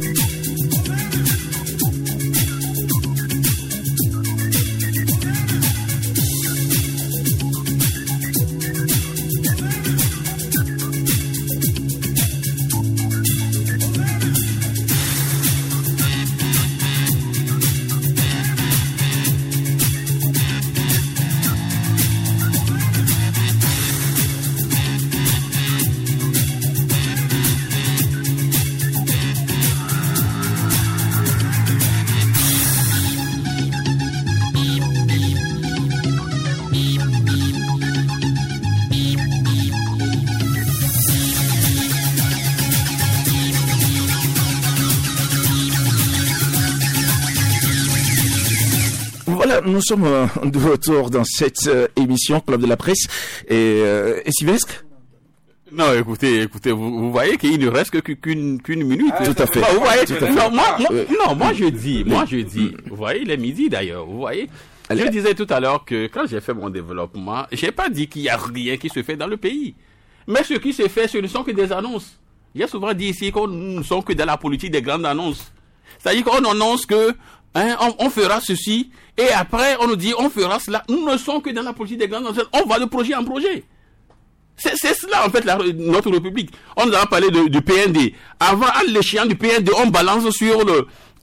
Voilà, nous sommes de retour dans cette émission Club de la Presse. Et Sylvestre? Non, écoutez, vous voyez qu'il ne reste qu'une minute. Tout à fait. Vous voyez, moi je dis, vous voyez, il est midi d'ailleurs, vous voyez. Je disais tout à l'heure que quand j'ai fait mon développement, j'ai pas dit qu'il y a rien qui se fait dans le pays. Mais ce qui se fait, ce ne sont que des annonces. J'ai souvent dit ici qu'on ne sont que dans la politique des grandes annonces. C'est-à-dire qu'on annonce que on fera ceci, et après on nous dit on fera cela. Nous ne sommes que dans la politique des grandes annonces. On va de projet en projet. C'est cela en fait notre République. On nous a parlé du PND. Avant l'échéance du PND, on balance sur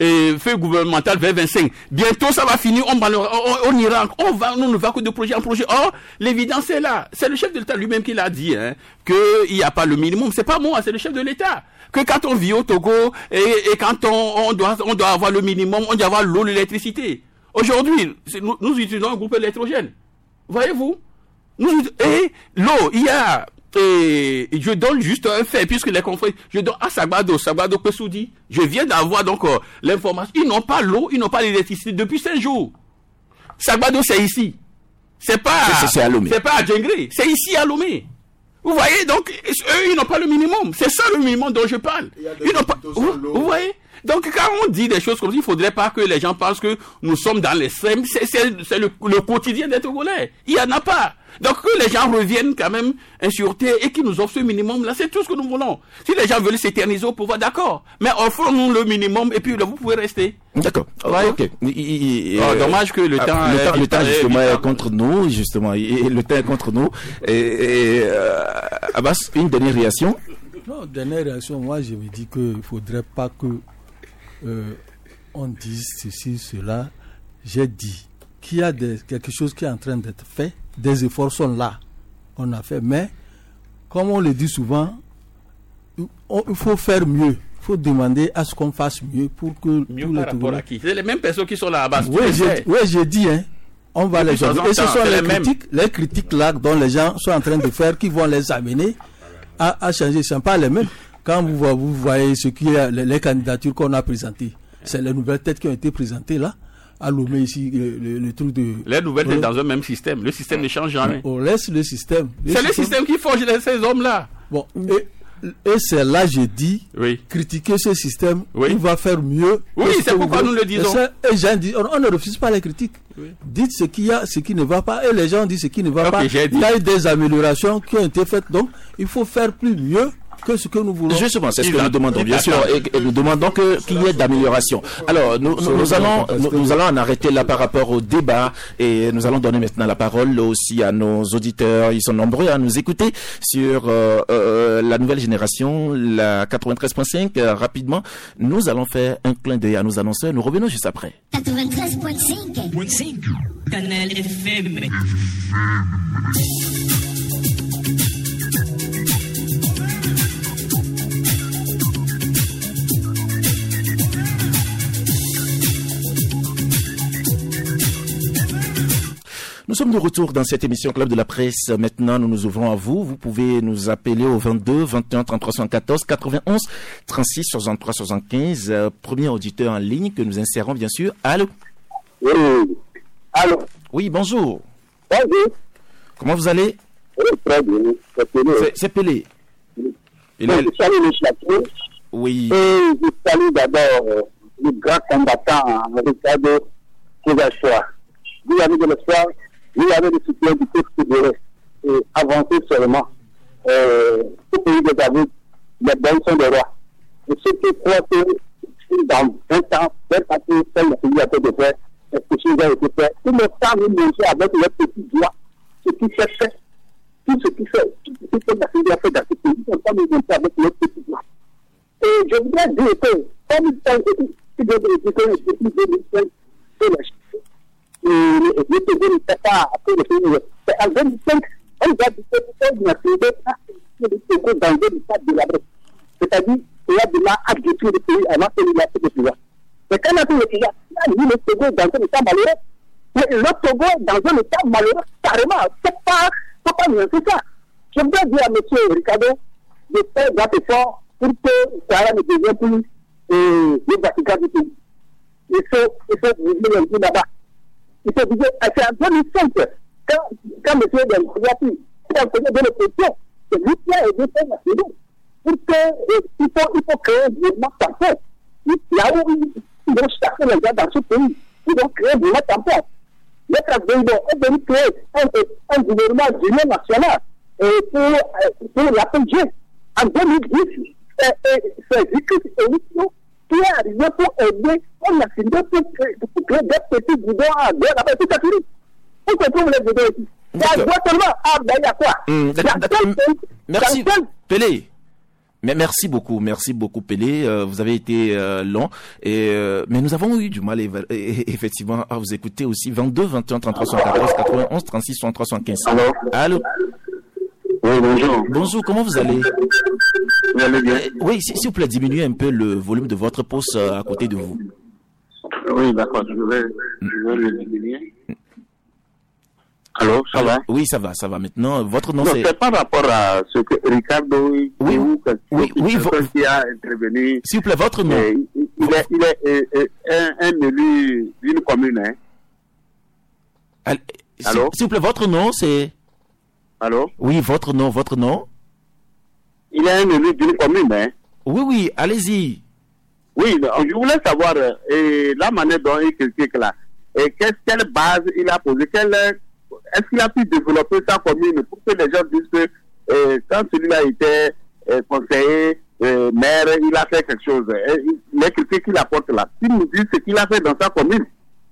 feuille gouvernementale vers 25. Bientôt, ça va finir, on ne va que de projet en projet. Or, l'évidence est là. C'est le chef de l'État lui-même qui l'a dit, qu'il n'y a pas le minimum. C'est pas moi, c'est le chef de l'État. Que quand on vit au Togo, et quand on doit avoir le minimum, on doit avoir l'eau, l'électricité. Aujourd'hui, nous utilisons un groupe électrogène. Voyez-vous? Et l'eau, il y a... Et je donne juste un fait, puisque les confrères, je donne à Sagbado Pessoudi, je viens d'avoir donc l'information, ils n'ont pas l'eau, ils n'ont pas l'électricité depuis 5 jours. Sagbado, c'est ici. C'est pas à Djengré, c'est ici à Lomé. Vous voyez, donc, eux, ils n'ont pas le minimum. C'est ça le minimum dont je parle. Ils n'ont pas, vous voyez? Donc, quand on dit des choses comme ça, il ne faudrait pas que les gens pensent que nous sommes dans l'extrême. C'est le quotidien des Togolais. Il n'y en a pas. Donc, que les gens reviennent quand même en sûreté et qu'ils nous offrent ce minimum-là, c'est tout ce que nous voulons. Si les gens veulent s'éterniser au pouvoir, d'accord. Mais offrons-nous le minimum et puis là, vous pouvez rester. D'accord. Ouais. Ok. Dommage que le temps justement est contre nous, justement. Et le temps est contre nous. Abbas, une dernière réaction? Non, dernière réaction. Moi, je me dis qu'il ne faudrait pas que on dise ceci, cela. J'ai dit qu'il y a quelque chose qui est en train d'être fait. Des efforts sont là. On a fait. Mais, comme on le dit souvent, il faut faire mieux. Il faut demander à ce qu'on fasse mieux pour que mieux tous les Togolais. À qui? C'est les mêmes personnes qui sont là à base. Oui, j'ai dit, on va les joindre. Et ce sont les critiques là dont les gens sont en train de faire qui vont les amener à changer. Ce ne sont pas les mêmes. Quand vous voyez ce qui est les candidatures qu'on a présentées, c'est les nouvelles têtes qui ont été présentées là. À Lomé ici, le truc de... Les nouvelles têtes dans un même système. Le système ne change jamais. On laisse le système. C'est le système qui forge ces hommes-là. Bon, et c'est là, j'ai dit, critiquer ce système, il va faire mieux. Oui, c'est pourquoi nous le disons. Et les gens disent, on ne refuse pas les critiques. Oui. Dites ce qu'il y a, ce qui ne va pas, et les gens disent ce qui ne va pas. Il y a eu des améliorations qui ont été faites, donc il faut faire plus mieux que ce que nous voulons. Justement, c'est ce que nous demandons, bien sûr, et nous demandons qu'il y ait d'amélioration. Alors, nous allons en arrêter là par rapport au débat, et nous allons donner maintenant la parole aussi à nos auditeurs. Ils sont nombreux à nous écouter sur la nouvelle génération, la 93.5. Rapidement, nous allons faire un clin d'œil à nos annonceurs. Nous revenons juste après. 93.5 Canal FM. Nous sommes de retour dans cette émission Club de la Presse. Maintenant, nous nous ouvrons à vous. Vous pouvez nous appeler au 22 21 33 74 91 36 63 75. Premier auditeur en ligne que nous insérons, bien sûr. Allô? Oui. Allô? Oui, bonjour. Bonjour. Comment vous allez? Oui, très bien. C'est Pelé. Je salue le château. Oui. Et je salue d'abord le grand combattant Ricardo Kougachoua. Vous avez de l'espoir. Vous avez le soutien du peuple togolais et avancer seulement. Au pays de David, les bons sont des rois. Et ceux qui croient que dans 20 ans, le pays a été de faire, quelque chose a été fait, tout le temps nous montrer avec les petits doigts ce qui s'est fait. Tout ce qui fait, la Syrie a fait dans ce pays, on va nous montrer avec les petits doigts. Et je voudrais dire que, comme il s'agit depuis 2005, c'est la Chine. Le Togo ne fait pas après le pays. En 2005, on va dire que on a trouvé le Togo dans un état de la brèche. C'est-à-dire qu'il y a de là à détruire le pays avant qu'il y ait de pouvoir. Mais quand on a pris le pouvoir, il a mis le Togo dans un état malheureux. Mais le Togo dans un état malheureux, carrément, c'est pas mieux que ça. Je voudrais dire à M. Ricardo de faire des efforts pour que Sahara ne devienne plus le Vatican du pays. Il faut viser un peu là-bas. Il faut dire, c'est en 2005, quand M. Delgado a pris de l'opposition, c'est lui qui a aidé ces nationaux. Pour que, il faut créer un mouvement tampon. Là où ils vont chercher les gens dans ce pays, ils vont créer un mouvement tampon. Notre Abdoïdo est venu créer un gouvernement d'union nationale pour la PG. En 2010, c'est Victor Elisio qui est arrivé pour aider on a fini pour créer des petits bidons à deux, là-bas, tout à fait. Où se trouvent les bidons ici? Il y a quoi seulement? Ah, ben, il y a quoi? Merci, Pelé. Mais merci beaucoup Pelé. Vous avez été long, mais nous avons eu du mal effectivement à vous écouter aussi. 22 21 33 114 91 36 63 115. Allô. Oui, bonjour. Bonjour, comment vous allez? Vous allez bien? Oui, s'il vous plaît, diminuez un peu le volume de votre poste à côté de vous. Oui, d'accord, je vais le diminuer. Allô, ça va? Oui, ça va. Maintenant, votre nom c'est par rapport à ce que Ricardo qui a intervenu. S'il vous plaît, votre nom. Il est un élu d'une commune, hein? Allô? S'il vous plaît, votre nom, c'est... Allô? Oui, votre nom. Il est un élu d'une commune, hein? Oui, allez-y. Oui, je voulais savoir la manière dont il critique là. Et quelle base il a posée? Est-ce qu'il a pu développer sa commune pour que les gens disent que quand celui-là était conseiller, maire, il a fait quelque chose. Les critiques qu'il apporte là, il nous dit ce qu'il a fait dans sa commune.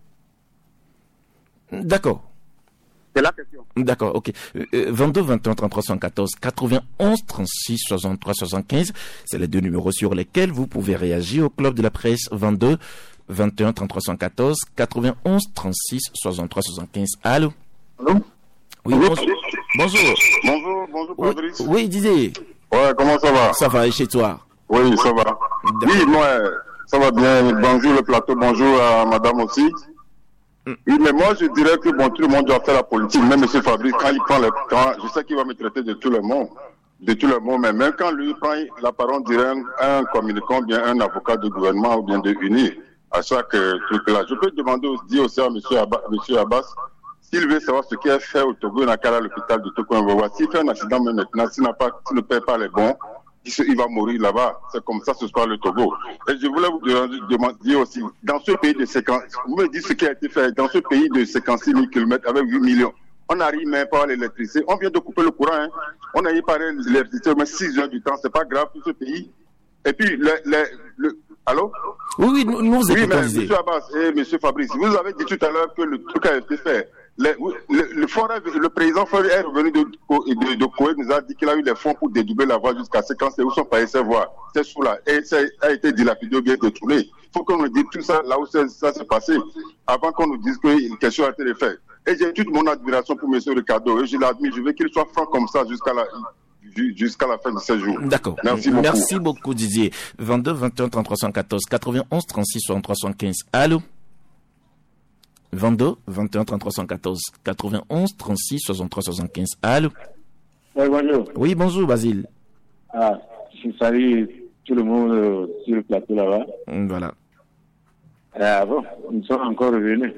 D'accord. C'est la question. D'accord, ok. 22 21 33 114 91 36 63 75, c'est les deux numéros sur lesquels vous pouvez réagir au Club de la Presse. 22 21 33 114 91 36 63 75. Allô? Allô? Oui, bonjour. Bonjour Patrice. Oui, disais. Ouais, comment ça va? Ça va, et chez toi? Oui, ça va. Oui, moi, ça va bien. Bonjour le plateau, bonjour à madame aussi. Oui, mais moi je dirais que tout le monde doit faire la politique. Même M. Fabrice, quand il prend je sais qu'il va me traiter de tout le monde, mais même quand lui prend la parole, on dirait un communicant, bien un avocat de gouvernement ou bien de UNI à chaque truc là. Je peux demander aussi à M. Abbas s'il veut savoir ce qui est fait au Togo, à l'hôpital de Togo. S'il fait un accident maintenant, s'il ne paie pas les bons, il va mourir là-bas. C'est comme ça ce soir le Togo. Et je voulais vous demander aussi, dans ce pays de 50, vous me dites ce qui a été fait, dans ce pays de 56 000 km avec 8 millions, on n'arrive même pas à l'électricité. On vient de couper le courant, hein. On a eu par l'électricité, mais 6 heures du temps, c'est pas grave pour ce pays. Et puis, allô? Oui, nous oui, mais M. Abbas et M. Fabrice, vous avez dit tout à l'heure que le truc a été fait. Le président est revenu de Koweït, nous a dit qu'il a eu les fonds pour dédoubler la voie jusqu'à 50, où sont payés ces voies. C'est sous-là. Et ça a été dilapidé ou bien détourné. Il faut qu'on nous dise tout ça là où ça s'est passé, avant qu'on nous dise que quelque chose a été fait. Et j'ai toute mon admiration pour M. Ricardo. Et je l'admire, je veux qu'il soit franc comme ça jusqu'à la fin de ce jour. D'accord. Merci beaucoup, Didier. 22 21 33 114 91 36 63 115. Allô? 22 21 33 114 91 36 63 75. Allô? Oui, bonjour. Oui, bonjour, Basile. Je salue tout le monde sur le plateau là-bas. Voilà. Bon, nous sommes encore revenus.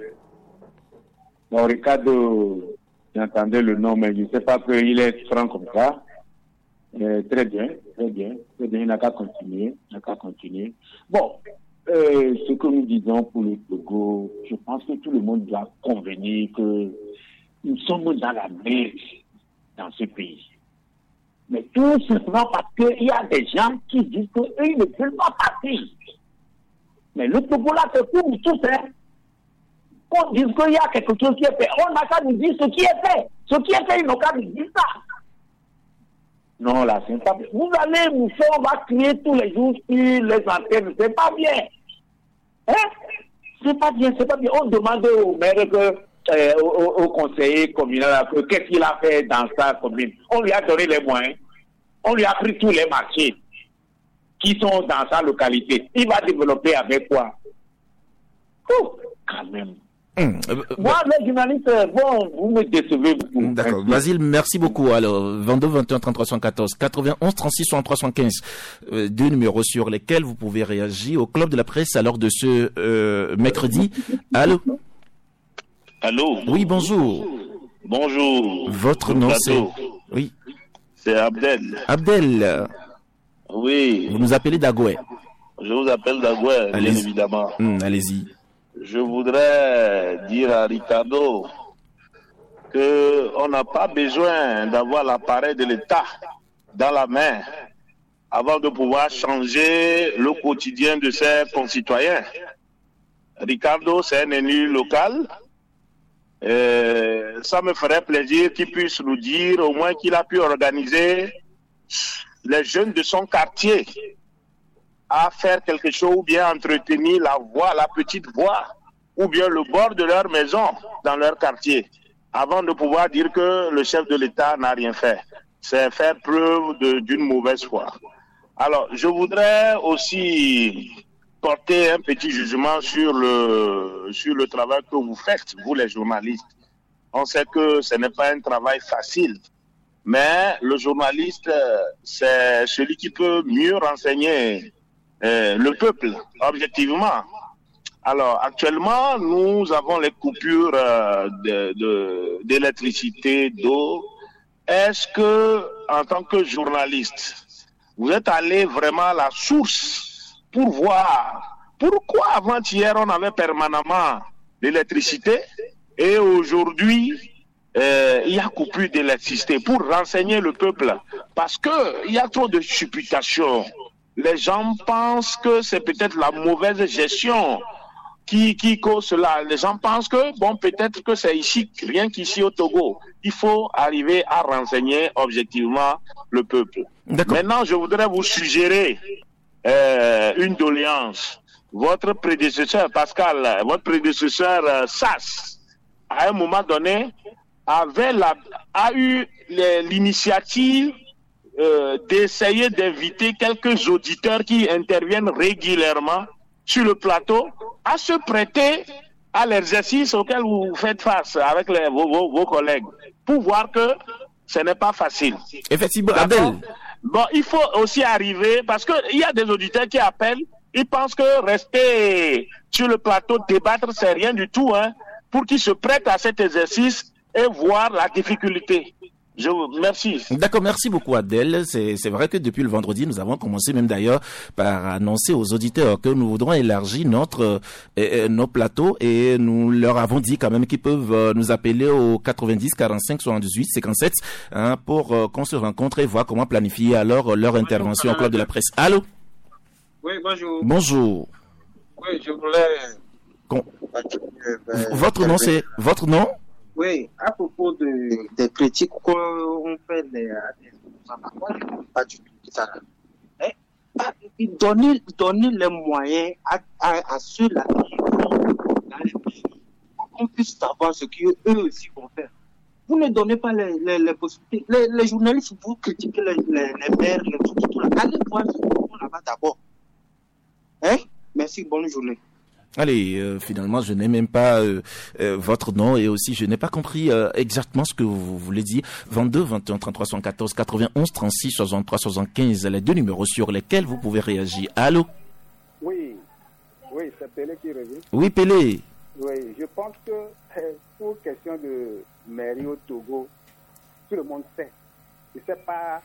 Bon, Ricardo, j'entendais le nom, mais je ne sais pas qu'il est franc comme ça. Très bien. Il n'a qu'à continuer. Bon, ce que nous disons pour le Togo, je pense que tout le monde doit convenir que nous sommes dans la merde dans ce pays. Mais tout simplement parce qu'il y a des gens qui disent qu'eux, ils ne veulent pas partir. Mais le Togo là, c'est pour nous tous, hein. Qu'on dise qu'il y a quelque chose qui est fait, on n'a qu'à nous dire ce qui est fait. Ce qui est fait, ils n'ont qu'à nous dire ça. Non, là, c'est pas bien. Vous allez nous faire, on va crier tous les jours sur les antennes. C'est pas bien. Hein? C'est pas bien. On demande au maire au conseiller communal qu'est-ce qu'il a fait dans sa commune. On lui a donné les moyens. On lui a pris tous les marchés qui sont dans sa localité. Il va développer avec quoi? Oh, quand même. Moi, les journalistes, vous me décevez beaucoup. D'accord. Basile, merci beaucoup. Alors, 22 21 33 114 91 36 63 115. Deux numéros sur lesquels vous pouvez réagir au Club de la Presse à l'heure de ce mercredi. Allô? Allô? Oui, bonjour. Bonjour. Votre nom, c'est... Oui. C'est Abdel. Abdel. Oui. Vous nous appelez Dagoué. Je vous appelle Dagoué, bien évidemment. Allez-y. Je voudrais dire à Ricardo qu'on n'a pas besoin d'avoir l'appareil de l'État dans la main avant de pouvoir changer le quotidien de ses concitoyens. Ricardo, c'est un élu local. Ça me ferait plaisir qu'il puisse nous dire au moins qu'il a pu organiser les jeunes de son quartier à faire quelque chose ou bien entretenir la voie, la petite voie, ou bien le bord de leur maison dans leur quartier, avant de pouvoir dire que le chef de l'État n'a rien fait. C'est faire preuve d'une mauvaise foi. Alors, je voudrais aussi porter un petit jugement sur le travail que vous faites, vous les journalistes. On sait que ce n'est pas un travail facile, mais le journaliste, c'est celui qui peut mieux renseigner le peuple, objectivement. Alors, actuellement, nous avons les coupures d'électricité, d'eau. Est-ce que, en tant que journaliste, vous êtes allé vraiment à la source pour voir pourquoi avant-hier on avait permanemment l'électricité et aujourd'hui il y a coupure d'électricité pour renseigner le peuple? Parce que il y a trop de supputations. Les gens pensent que c'est peut-être la mauvaise gestion qui cause cela. Les gens pensent que, bon, peut-être que c'est ici, rien qu'ici au Togo. Il faut arriver à renseigner objectivement le peuple. Maintenant, je voudrais vous suggérer une doléance. Votre prédécesseur, Pascal, votre prédécesseur, Sass, à un moment donné, a eu l'initiative d'essayer d'inviter quelques auditeurs qui interviennent régulièrement sur le plateau à se prêter à l'exercice auquel vous faites face avec vos collègues, pour voir que ce n'est pas facile. Effectivement, Adel. Bon, il faut aussi arriver, parce qu'il y a des auditeurs qui appellent, ils pensent que rester sur le plateau, débattre, c'est rien du tout, hein, pour qu'ils se prêtent à cet exercice et voir la difficulté. Merci. D'accord, merci beaucoup Adèle. C'est vrai que depuis le vendredi, nous avons commencé même d'ailleurs par annoncer aux auditeurs que nous voudrons élargir nos plateaux et nous leur avons dit quand même qu'ils peuvent nous appeler au 90 45 78 57 pour qu'on se rencontre et voir comment planifier alors leur intervention au club de la presse. Allô? Oui, bonjour. Bonjour. Oui, je voulais... Votre nom, c'est... Votre nom? Oui, à propos des critiques qu'on fait pas du tout ça. Donner les moyens à ceux-là qui vont dans les pays pour qu'on puisse savoir ce qu'eux aussi vont faire. Vous ne donnez pas les possibilités. Les journalistes, vous critiquez les maires, les tout là. Allez voir ce qu'on font là-bas d'abord. Merci, bonne journée. Allez, finalement, je n'ai même pas votre nom et aussi je n'ai pas compris exactement ce que vous voulez dire. 22 21 33 74 91 36 63 75, les deux numéros sur lesquels vous pouvez réagir. Allô? Oui, c'est Pelé qui revient. Oui, Pelé. Oui, je pense que pour question de mairie au Togo, tout le monde sait. Je ne sais pas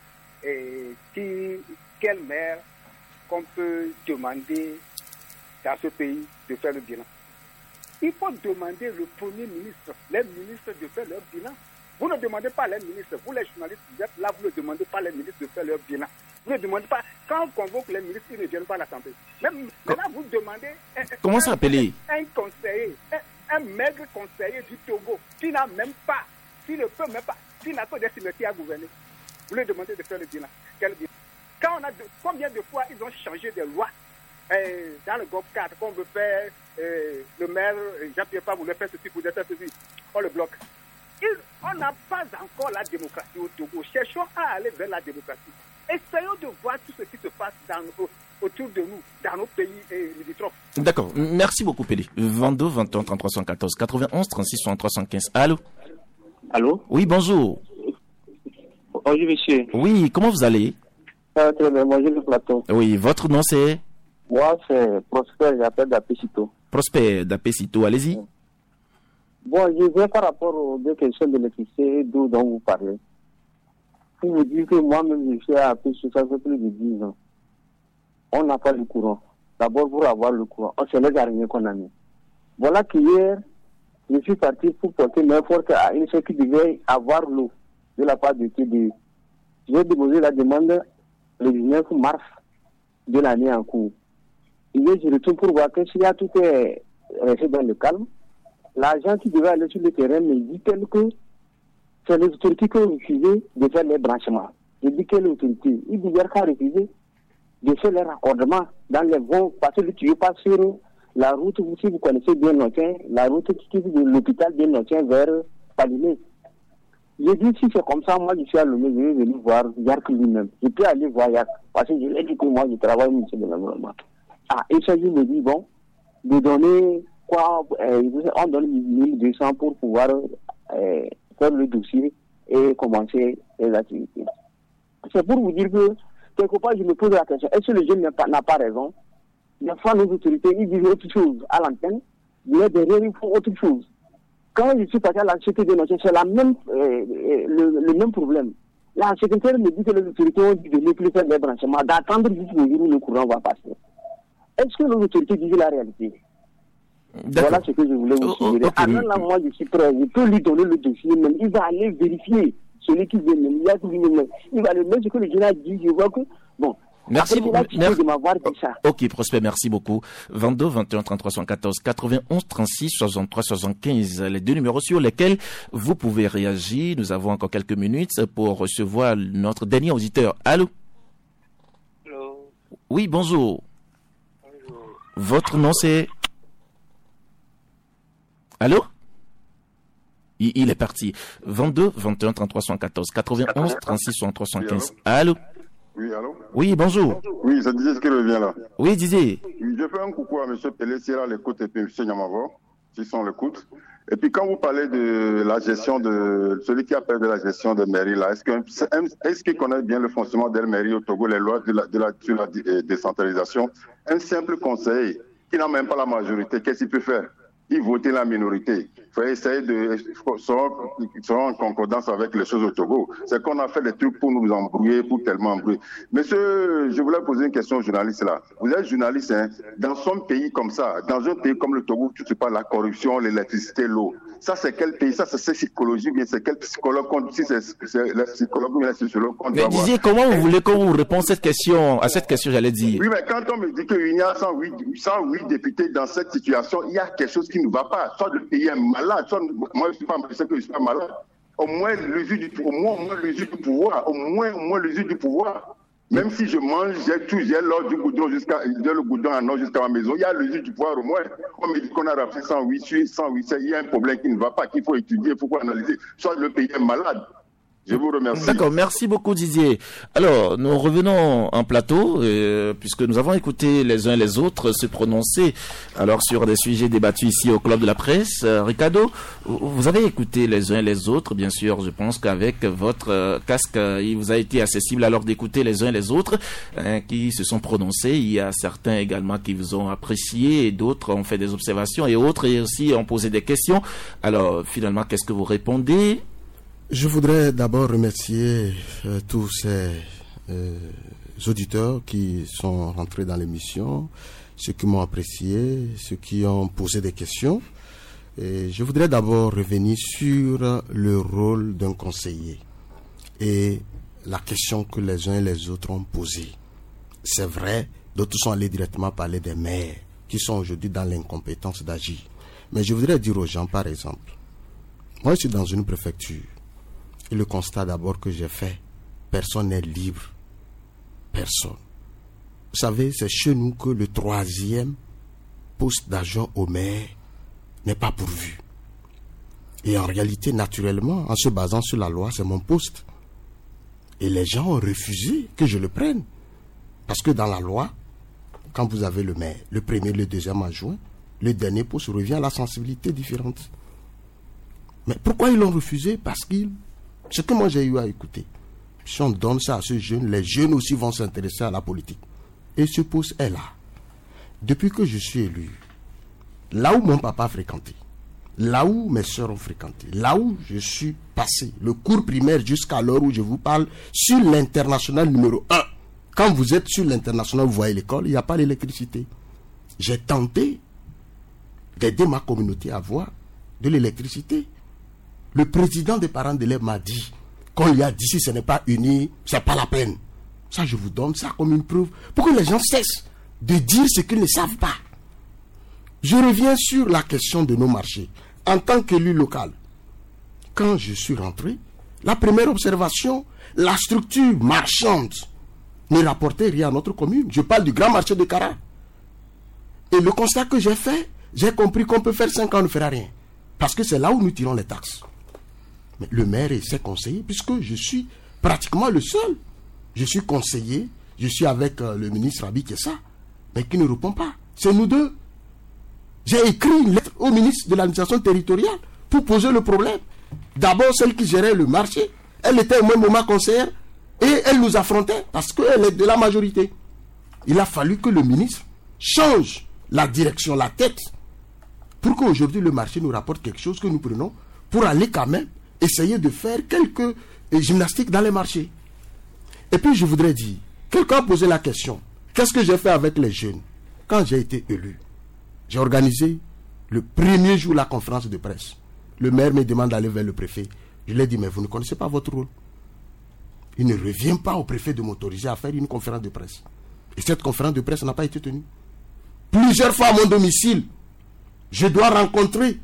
quel maire qu'on peut demander dans ce pays de faire le bilan. Il faut demander le Premier ministre, les ministres de faire leur bilan. Vous ne demandez pas les ministres, vous les journalistes, vous êtes là, vous ne demandez pas les ministres de faire leur bilan. Vous ne demandez pas, quand on convoque les ministres, ils ne viennent pas à l'Assemblée. Même là, vous demandez comment ça s'appelle? Un conseiller, un maigre conseiller du Togo, qui n'a même pas, qui ne peut même pas, qui n'a pas d'estimation à gouverner. Vous lui demandez de faire le bilan. Quel bilan? Combien de fois ils ont changé des lois dans le GOP 4, qu'on veut faire, le maire Jean-Pierre Favre voulait faire ceci, voulait faire ceci, on le bloque. On n'a pas encore la démocratie au Togo. Cherchons à aller vers la démocratie. Essayons de voir tout ce qui se passe autour de nous, dans nos pays limitrophes. D'accord, merci beaucoup Pelé. 22 21 33 114 91 36 63 115. Allô? Allô? Oui, bonjour. Bonjour monsieur. Oui, comment vous allez? Très bien, bonjour le plateau. Oui, votre nom c'est? Moi, c'est Prosper, j'appelle d'Apesito. Prosper d'Apesito, allez-y. Bon, je vais par rapport aux deux questions de l'électricité dont vous parlez. Pour vous dire que moi-même, je suis à Apesito, ça fait plus de 10 ans. On n'a pas le courant. D'abord, pour avoir le courant, c'est les araignées qu'on a mis. Voilà qu'hier, je suis parti pour porter main forte à une chose qui devait avoir l'eau de la part de TDE. J'ai déposé la demande le 19 mars de l'année en cours. Et je retourne pour voir que s'il y a tout est resté dans le calme, l'agent qui devait aller sur le terrain me dit que c'est les autorités qui ont refusé de faire les branchements. Je dis quelle autorité? Il dit qu'à refuser de faire les raccordements dans les voies, parce que tu pas sur la route, si vous connaissez bien Notien, la route qui vient de l'hôpital de Notien vers Palimé. J'ai dit, si c'est comme ça, moi je suis à Lomé, je vais venir voir Yark lui-même. Je peux aller voir Yark, parce que je l'ai dit que moi je travaille au ministère de l'Environnement. Et ça, je me dis, bon, de donner quoi, on donne 1200 pour pouvoir faire le dossier et commencer les activités. C'est pour vous dire que, quelque part, je me pose la question, est-ce que le jeune n'a pas raison? Des fois, nos autorités, ils disent autre chose à l'antenne, mais derrière, ils font autre chose. Quand je suis passé à la société de Notien, c'est le même problème. La secrétaire me dit que les autorités ont dit de ne plus faire des branchements, d'attendre jusqu'au jour où le courant va passer. Est-ce que nos autorités disent la réalité? Voilà ce que je voulais vous suggérer. Alors là, moi, je suis prêt. Je peux lui donner le dossier, même. Il va aller vérifier celui qui vient. Il va le mettre ce que le général dit. Je vois que, bon. Merci beaucoup. De m'avoir dit ça. Ok, Prosper, merci beaucoup. 22 21 33 74 91 36 63 75, les deux numéros sur lesquels vous pouvez réagir. Nous avons encore quelques minutes pour recevoir notre dernier auditeur. Allô? Allô? Oui, bonjour. Bonjour. Votre nom c'est? Allô? Il est parti. 22 21 33 74 91 36 63 75. Allô? Oui, allô? Oui, bonjour. Oui, c'est Didier qui revient là. Oui, Didier. Oui, je fais un coucou à M. Pelé, si là l'écoute, et puis M. Nyamavo, si sont l'écoute. Et puis quand vous parlez de la gestion de celui qui a perdu la gestion de mairie là, est-ce qu'il connaît bien le fonctionnement de la mairie au Togo, les lois sur la décentralisation? Un simple conseiller qui n'a même pas la majorité, qu'est-ce qu'il peut faire? Il votait la minorité. Il faut essayer de sont en concordance avec les choses au Togo. C'est qu'on a fait des trucs pour nous embrouiller, pour tellement embrouiller. Monsieur, je voulais poser une question au journaliste là. Vous êtes journaliste, hein? Dans son pays comme ça, dans un pays comme le Togo, tu sais pas, la corruption, l'électricité, l'eau. Ça, c'est quel pays? Ça, c'est psychologie, bien c'est quel psychologue si c'est le psychologue ou le sociologue qu'on doit voir. Mais Didier, comment vous voulez qu'on vous réponde à cette question, j'allais dire? Oui, mais quand on me dit qu'il y a 108 députés dans cette situation, il y a quelque chose qui ne va pas. Soit le pays est malade, soit moi je sais que je suis pas malade. Au moins l'usure du pouvoir, au moins l'usure du pouvoir. Même si je mange, j'ai l'ordre du goudron le goudron en or jusqu'à ma maison, il y a l'usure du pouvoir au moins. On me dit qu'on a raflé 108, il y a un problème qui ne va pas, qu'il faut étudier, il faut analyser. Soit le pays est malade. Je vous remercie. D'accord, merci beaucoup Didier. Alors, nous revenons en plateau, puisque nous avons écouté les uns les autres se prononcer alors sur des sujets débattus ici au Club de la Presse. Ricardo, vous avez écouté les uns les autres, bien sûr, je pense qu'avec votre casque, il vous a été accessible alors d'écouter les uns les autres qui se sont prononcés. Il y a certains également qui vous ont apprécié et d'autres ont fait des observations et autres et aussi ont posé des questions. Alors, finalement, qu'est-ce que vous répondez? Je voudrais d'abord remercier tous ces auditeurs qui sont rentrés dans l'émission, ceux qui m'ont apprécié, ceux qui ont posé des questions. Et je voudrais d'abord revenir sur le rôle d'un conseiller et la question que les uns et les autres ont posée. C'est vrai, d'autres sont allés directement parler des maires qui sont aujourd'hui dans l'incompétence d'agir. Mais je voudrais dire aux gens, par exemple, moi je suis dans une préfecture. Et le constat d'abord que j'ai fait, personne n'est libre. Personne. Vous savez, c'est chez nous que le 3e poste d'adjoint au maire n'est pas pourvu. Et en réalité, naturellement, en se basant sur la loi, c'est mon poste. Et les gens ont refusé que je le prenne. Parce que dans la loi, quand vous avez le maire, le premier, le deuxième adjoint, le dernier poste revient à la sensibilité différente. Mais pourquoi ils l'ont refusé? Parce qu'ils... Ce que moi j'ai eu à écouter, si on donne ça à ces jeunes, les jeunes aussi vont s'intéresser à la politique. Et ce poste est là. Depuis que je suis élu, là où mon papa a fréquenté, là où mes soeurs ont fréquenté, là où je suis passé, le cours primaire jusqu'à l'heure où je vous parle, sur l'international numéro 1. Quand vous êtes sur l'international, vous voyez l'école, il n'y a pas d'électricité. J'ai tenté d'aider ma communauté à avoir de l'électricité. Le président des parents d'élèves m'a dit qu'on lui a dit si ce n'est pas uni, c'est pas la peine. Ça, je vous donne ça comme une preuve pour que les gens cessent de dire ce qu'ils ne savent pas. Je reviens sur la question de nos marchés. En tant qu'élu local, quand je suis rentré, la première observation, la structure marchande ne rapportait rien à notre commune. Je parle du grand marché de Kara. Et le constat que j'ai fait, j'ai compris qu'on peut faire 5 ans, on ne fera rien. Parce que c'est là où nous tirons les taxes. Mais le maire et ses conseillers, puisque je suis pratiquement le seul. Je suis conseiller, je suis avec le ministre Abi Kessa, mais qui ne répond pas. C'est nous deux. J'ai écrit une lettre au ministre de l'administration territoriale pour poser le problème. D'abord, celle qui gérait le marché, elle était au même moment conseillère et elle nous affrontait parce qu'elle est de la majorité. Il a fallu que le ministre change la direction, la tête, pour qu'aujourd'hui le marché nous rapporte quelque chose que nous prenons pour aller quand même essayer de faire quelques gymnastiques dans les marchés. Et puis je voudrais dire, quelqu'un a posé la question, qu'est-ce que j'ai fait avec les jeunes? Quand j'ai été élu, j'ai organisé le premier jour la conférence de presse. Le maire me demande d'aller vers le préfet. Je lui ai dit, mais vous ne connaissez pas votre rôle. Il ne revient pas au préfet de m'autoriser à faire une conférence de presse. Et cette conférence de presse n'a pas été tenue. Plusieurs fois à mon domicile, je dois rencontrer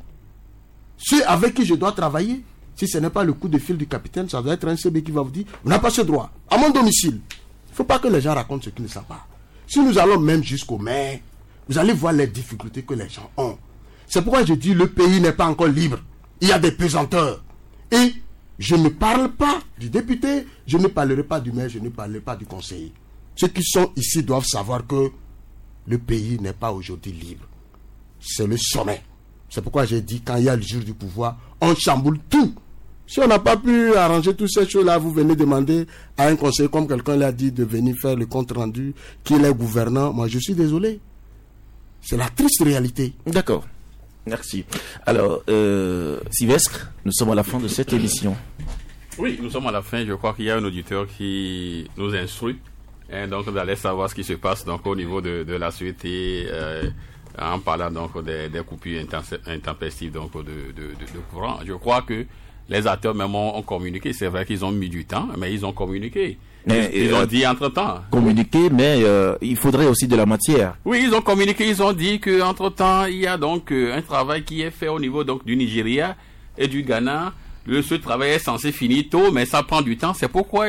ceux avec qui je dois travailler. Si ce n'est pas le coup de fil du capitaine, ça doit être un CB qui va vous dire, vous n'avez pas ce droit. À mon domicile. Il ne faut pas que les gens racontent ce qu'ils ne savent pas. Si nous allons même jusqu'au maire, vous allez voir les difficultés que les gens ont. C'est pourquoi je dis le pays n'est pas encore libre. Il y a des pesanteurs. Et je ne parle pas du député, je ne parlerai pas du maire, je ne parlerai pas du conseiller. Ceux qui sont ici doivent savoir que le pays n'est pas aujourd'hui libre. C'est le sommet. C'est pourquoi j'ai dit, quand il y a le jour du pouvoir, on chamboule tout. Si on n'a pas pu arranger toutes ces choses-là, vous venez demander à un conseiller, comme quelqu'un l'a dit, de venir faire le compte rendu, qu'il est gouvernant. Moi, je suis désolé. C'est la triste réalité. D'accord. Merci. Alors, Sylvestre, nous sommes à la fin de cette émission. Oui, nous sommes à la fin. Je crois qu'il y a un auditeur qui nous instruit donc d'aller savoir ce qui se passe donc au niveau de la suite et en parlant donc des coupures intempestives donc de courant. Je crois que les acteurs même ont communiqué. C'est vrai qu'ils ont mis du temps, mais ils ont communiqué. Ils ont dit entre-temps. Communiquer, mais il faudrait aussi de la matière. Oui, ils ont communiqué, ils ont dit qu'entre-temps, il y a donc un travail qui est fait au niveau donc du Nigeria et du Ghana. Ce travail est censé finir tôt, mais ça prend du temps. C'est pourquoi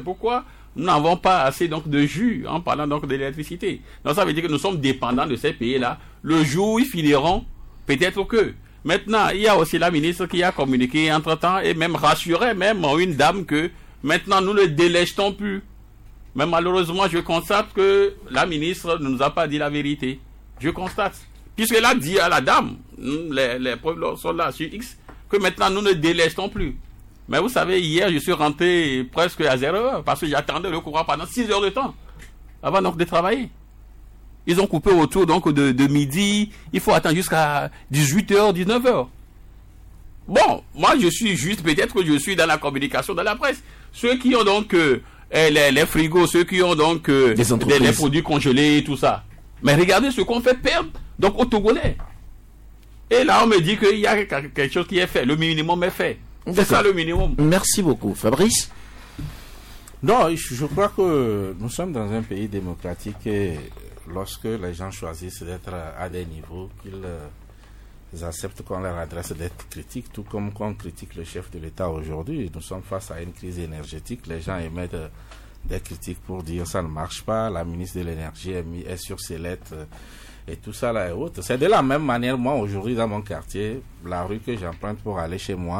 nous n'avons pas assez donc de jus en parlant donc de l'électricité. Donc ça veut dire que nous sommes dépendants de ces pays-là. Le jour où ils finiront, peut-être que. Maintenant, il y a aussi la ministre qui a communiqué entre-temps et même rassuré même une dame que maintenant nous ne délègetons plus. Mais malheureusement, je constate que la ministre ne nous a pas dit la vérité. Je constate. Puisqu'elle a dit à la dame, les preuves sont là sur X, que maintenant nous ne délègetons plus. Mais vous savez, hier, je suis rentré presque à 0 heure parce que j'attendais le courant pendant 6 heures de temps avant donc de travailler. Ils ont coupé autour donc de midi. Il faut attendre jusqu'à 18h, 19h. Bon, moi je suis juste, peut-être que je suis dans la communication, dans la presse. Ceux qui ont donc les frigos, ceux qui ont donc les produits congelés et tout ça. Mais regardez ce qu'on fait perdre donc aux Togolais. Et là on me dit qu'il y a quelque chose qui est fait. Le minimum est fait. C'est ça le minimum. Merci beaucoup. Fabrice? Non, je crois que nous sommes dans un pays démocratique et lorsque les gens choisissent d'être à des niveaux, qu'ils acceptent qu'on leur adresse d'être critiques, tout comme qu'on critique le chef de l'État aujourd'hui. Nous sommes face à une crise énergétique. Les gens émettent des critiques pour dire ça ne marche pas. La ministre de l'Énergie est sur ses lettres et tout ça là et autres. C'est de la même manière, moi aujourd'hui dans mon quartier, la rue que j'emprunte pour aller chez moi,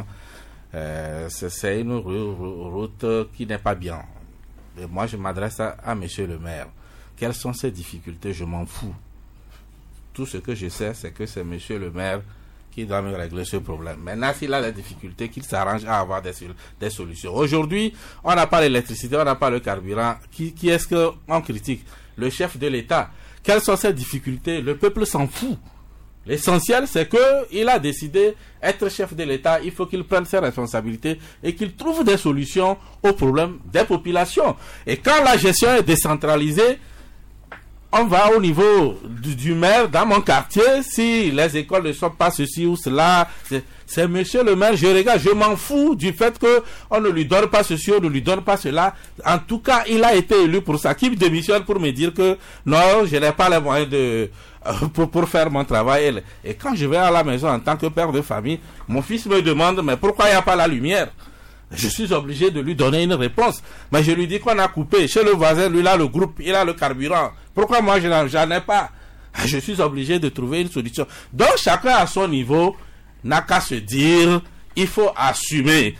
c'est une route qui n'est pas bien. Et moi je m'adresse à monsieur le maire. Quelles sont ces difficultés? Je m'en fous. Tout ce que je sais, c'est que c'est monsieur le maire qui doit me régler ce problème. Maintenant, s'il a des difficultés, qu'il s'arrange à avoir des solutions. Aujourd'hui, on n'a pas l'électricité, on n'a pas le carburant. Qui est-ce qu'on critique? Le chef de l'État. Quelles sont ces difficultés? Le peuple s'en fout. L'essentiel, c'est qu'il a décidé être chef de l'État. Il faut qu'il prenne ses responsabilités et qu'il trouve des solutions aux problèmes des populations. Et quand la gestion est décentralisée, on va au niveau du maire dans mon quartier. Si les écoles ne sont pas ceci ou cela, c'est monsieur le maire, je regarde, je m'en fous du fait qu'on ne lui donne pas ceci, on ne lui donne pas cela. En tout cas, il a été élu pour ça. Qui me démissionne pour me dire que non, je n'ai pas les moyens pour faire mon travail. Et quand je vais à la maison en tant que père de famille, mon fils me demande, mais pourquoi il n'y a pas la lumière? je suis obligé de lui donner une réponse. Mais je lui dis qu'on a coupé. Chez le voisin, lui, là, le groupe, il a le carburant. Pourquoi moi, j'en ai pas? Je suis obligé de trouver une solution. Donc, chacun à son niveau n'a qu'à se dire, il faut assumer.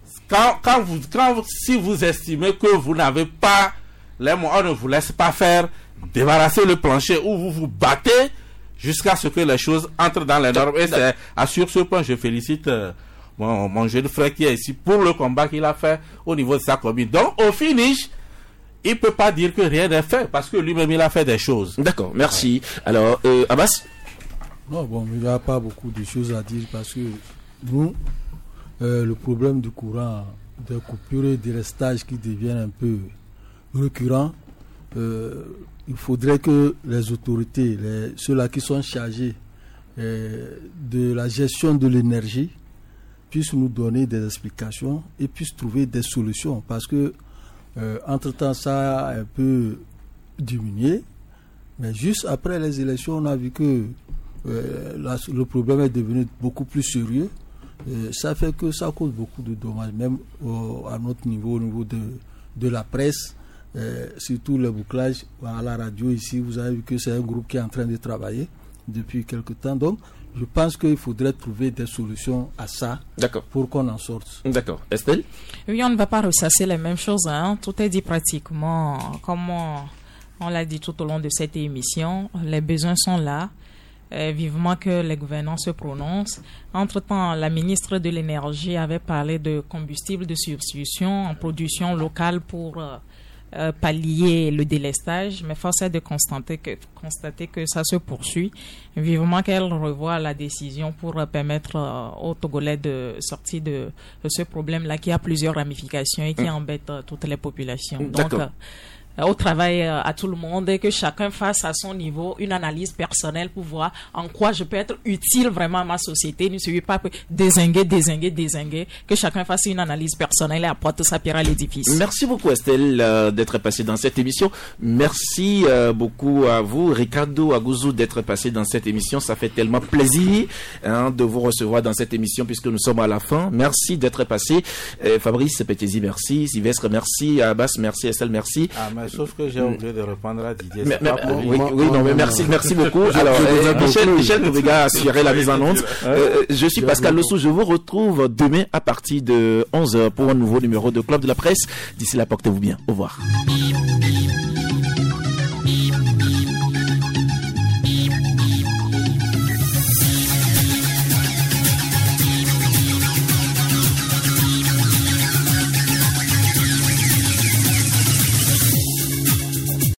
Si vous estimez que vous n'avez pas les moyens, on ne vous laisse pas faire, débarrasser le plancher ou vous vous battez jusqu'à ce que les choses entrent dans les normes. Et c'est sur ce point, je félicite mon jeune frère qui est ici pour le combat qu'il a fait au niveau de sa commune. Donc, au finish, il ne peut pas dire que rien n'est fait parce que lui-même, il a fait des choses. D'accord, merci. Alors, Abbas? Non, bon, il n'y a pas beaucoup de choses à dire parce que nous, le problème du courant, des coupures et des restages qui deviennent un peu récurrents, il faudrait que les autorités, ceux-là qui sont chargés de la gestion de l'énergie, puissent nous donner des explications et puissent trouver des solutions. Parce que, entre-temps, ça a un peu diminué. Mais juste après les élections, on a vu que le problème est devenu beaucoup plus sérieux. Ça fait que ça cause beaucoup de dommages, même à notre niveau, au niveau de la presse. Surtout le bouclage à la radio ici, vous avez vu que c'est un groupe qui est en train de travailler depuis quelque temps. Donc, je pense qu'il faudrait trouver des solutions à ça pour qu'on en sorte. D'accord. Estelle? Oui, on ne va pas ressasser les mêmes choses. Hein. Tout est dit pratiquement. Comme on l'a dit tout au long de cette émission, les besoins sont là. Vivement que les gouvernants se prononcent. Entre-temps, la ministre de l'Énergie avait parlé de combustible de substitution en production locale pour pallier le délestage, mais force est de constater que ça se poursuit. Vivement qu'elle revoie la décision pour permettre aux Togolais de sortir de ce problème-là qui a plusieurs ramifications et qui embête toutes les populations. Donc, au travail à tout le monde et que chacun fasse à son niveau une analyse personnelle pour voir en quoi je peux être utile vraiment à ma société. Ne suffit pas dézinguer, que chacun fasse une analyse personnelle et apporte sa pierre à l'édifice. Merci beaucoup Estelle d'être passée dans cette émission. Merci beaucoup à vous Ricardo Agouzou d'être passé dans cette émission. Ça fait tellement plaisir de vous recevoir dans cette émission puisque nous sommes à la fin. Merci d'être passé. Fabrice Pétési, merci. Sylvestre, merci. Abbas, merci. Estelle, merci. Sauf que j'ai oublié de répondre à Didier. Merci beaucoup. Alors, Michel Toubega a assuré la mise en onde. Je suis Pascal Lossou. Je vous retrouve demain à partir de 11h pour un nouveau numéro de Club de la Presse. D'ici là, portez-vous bien. Au revoir.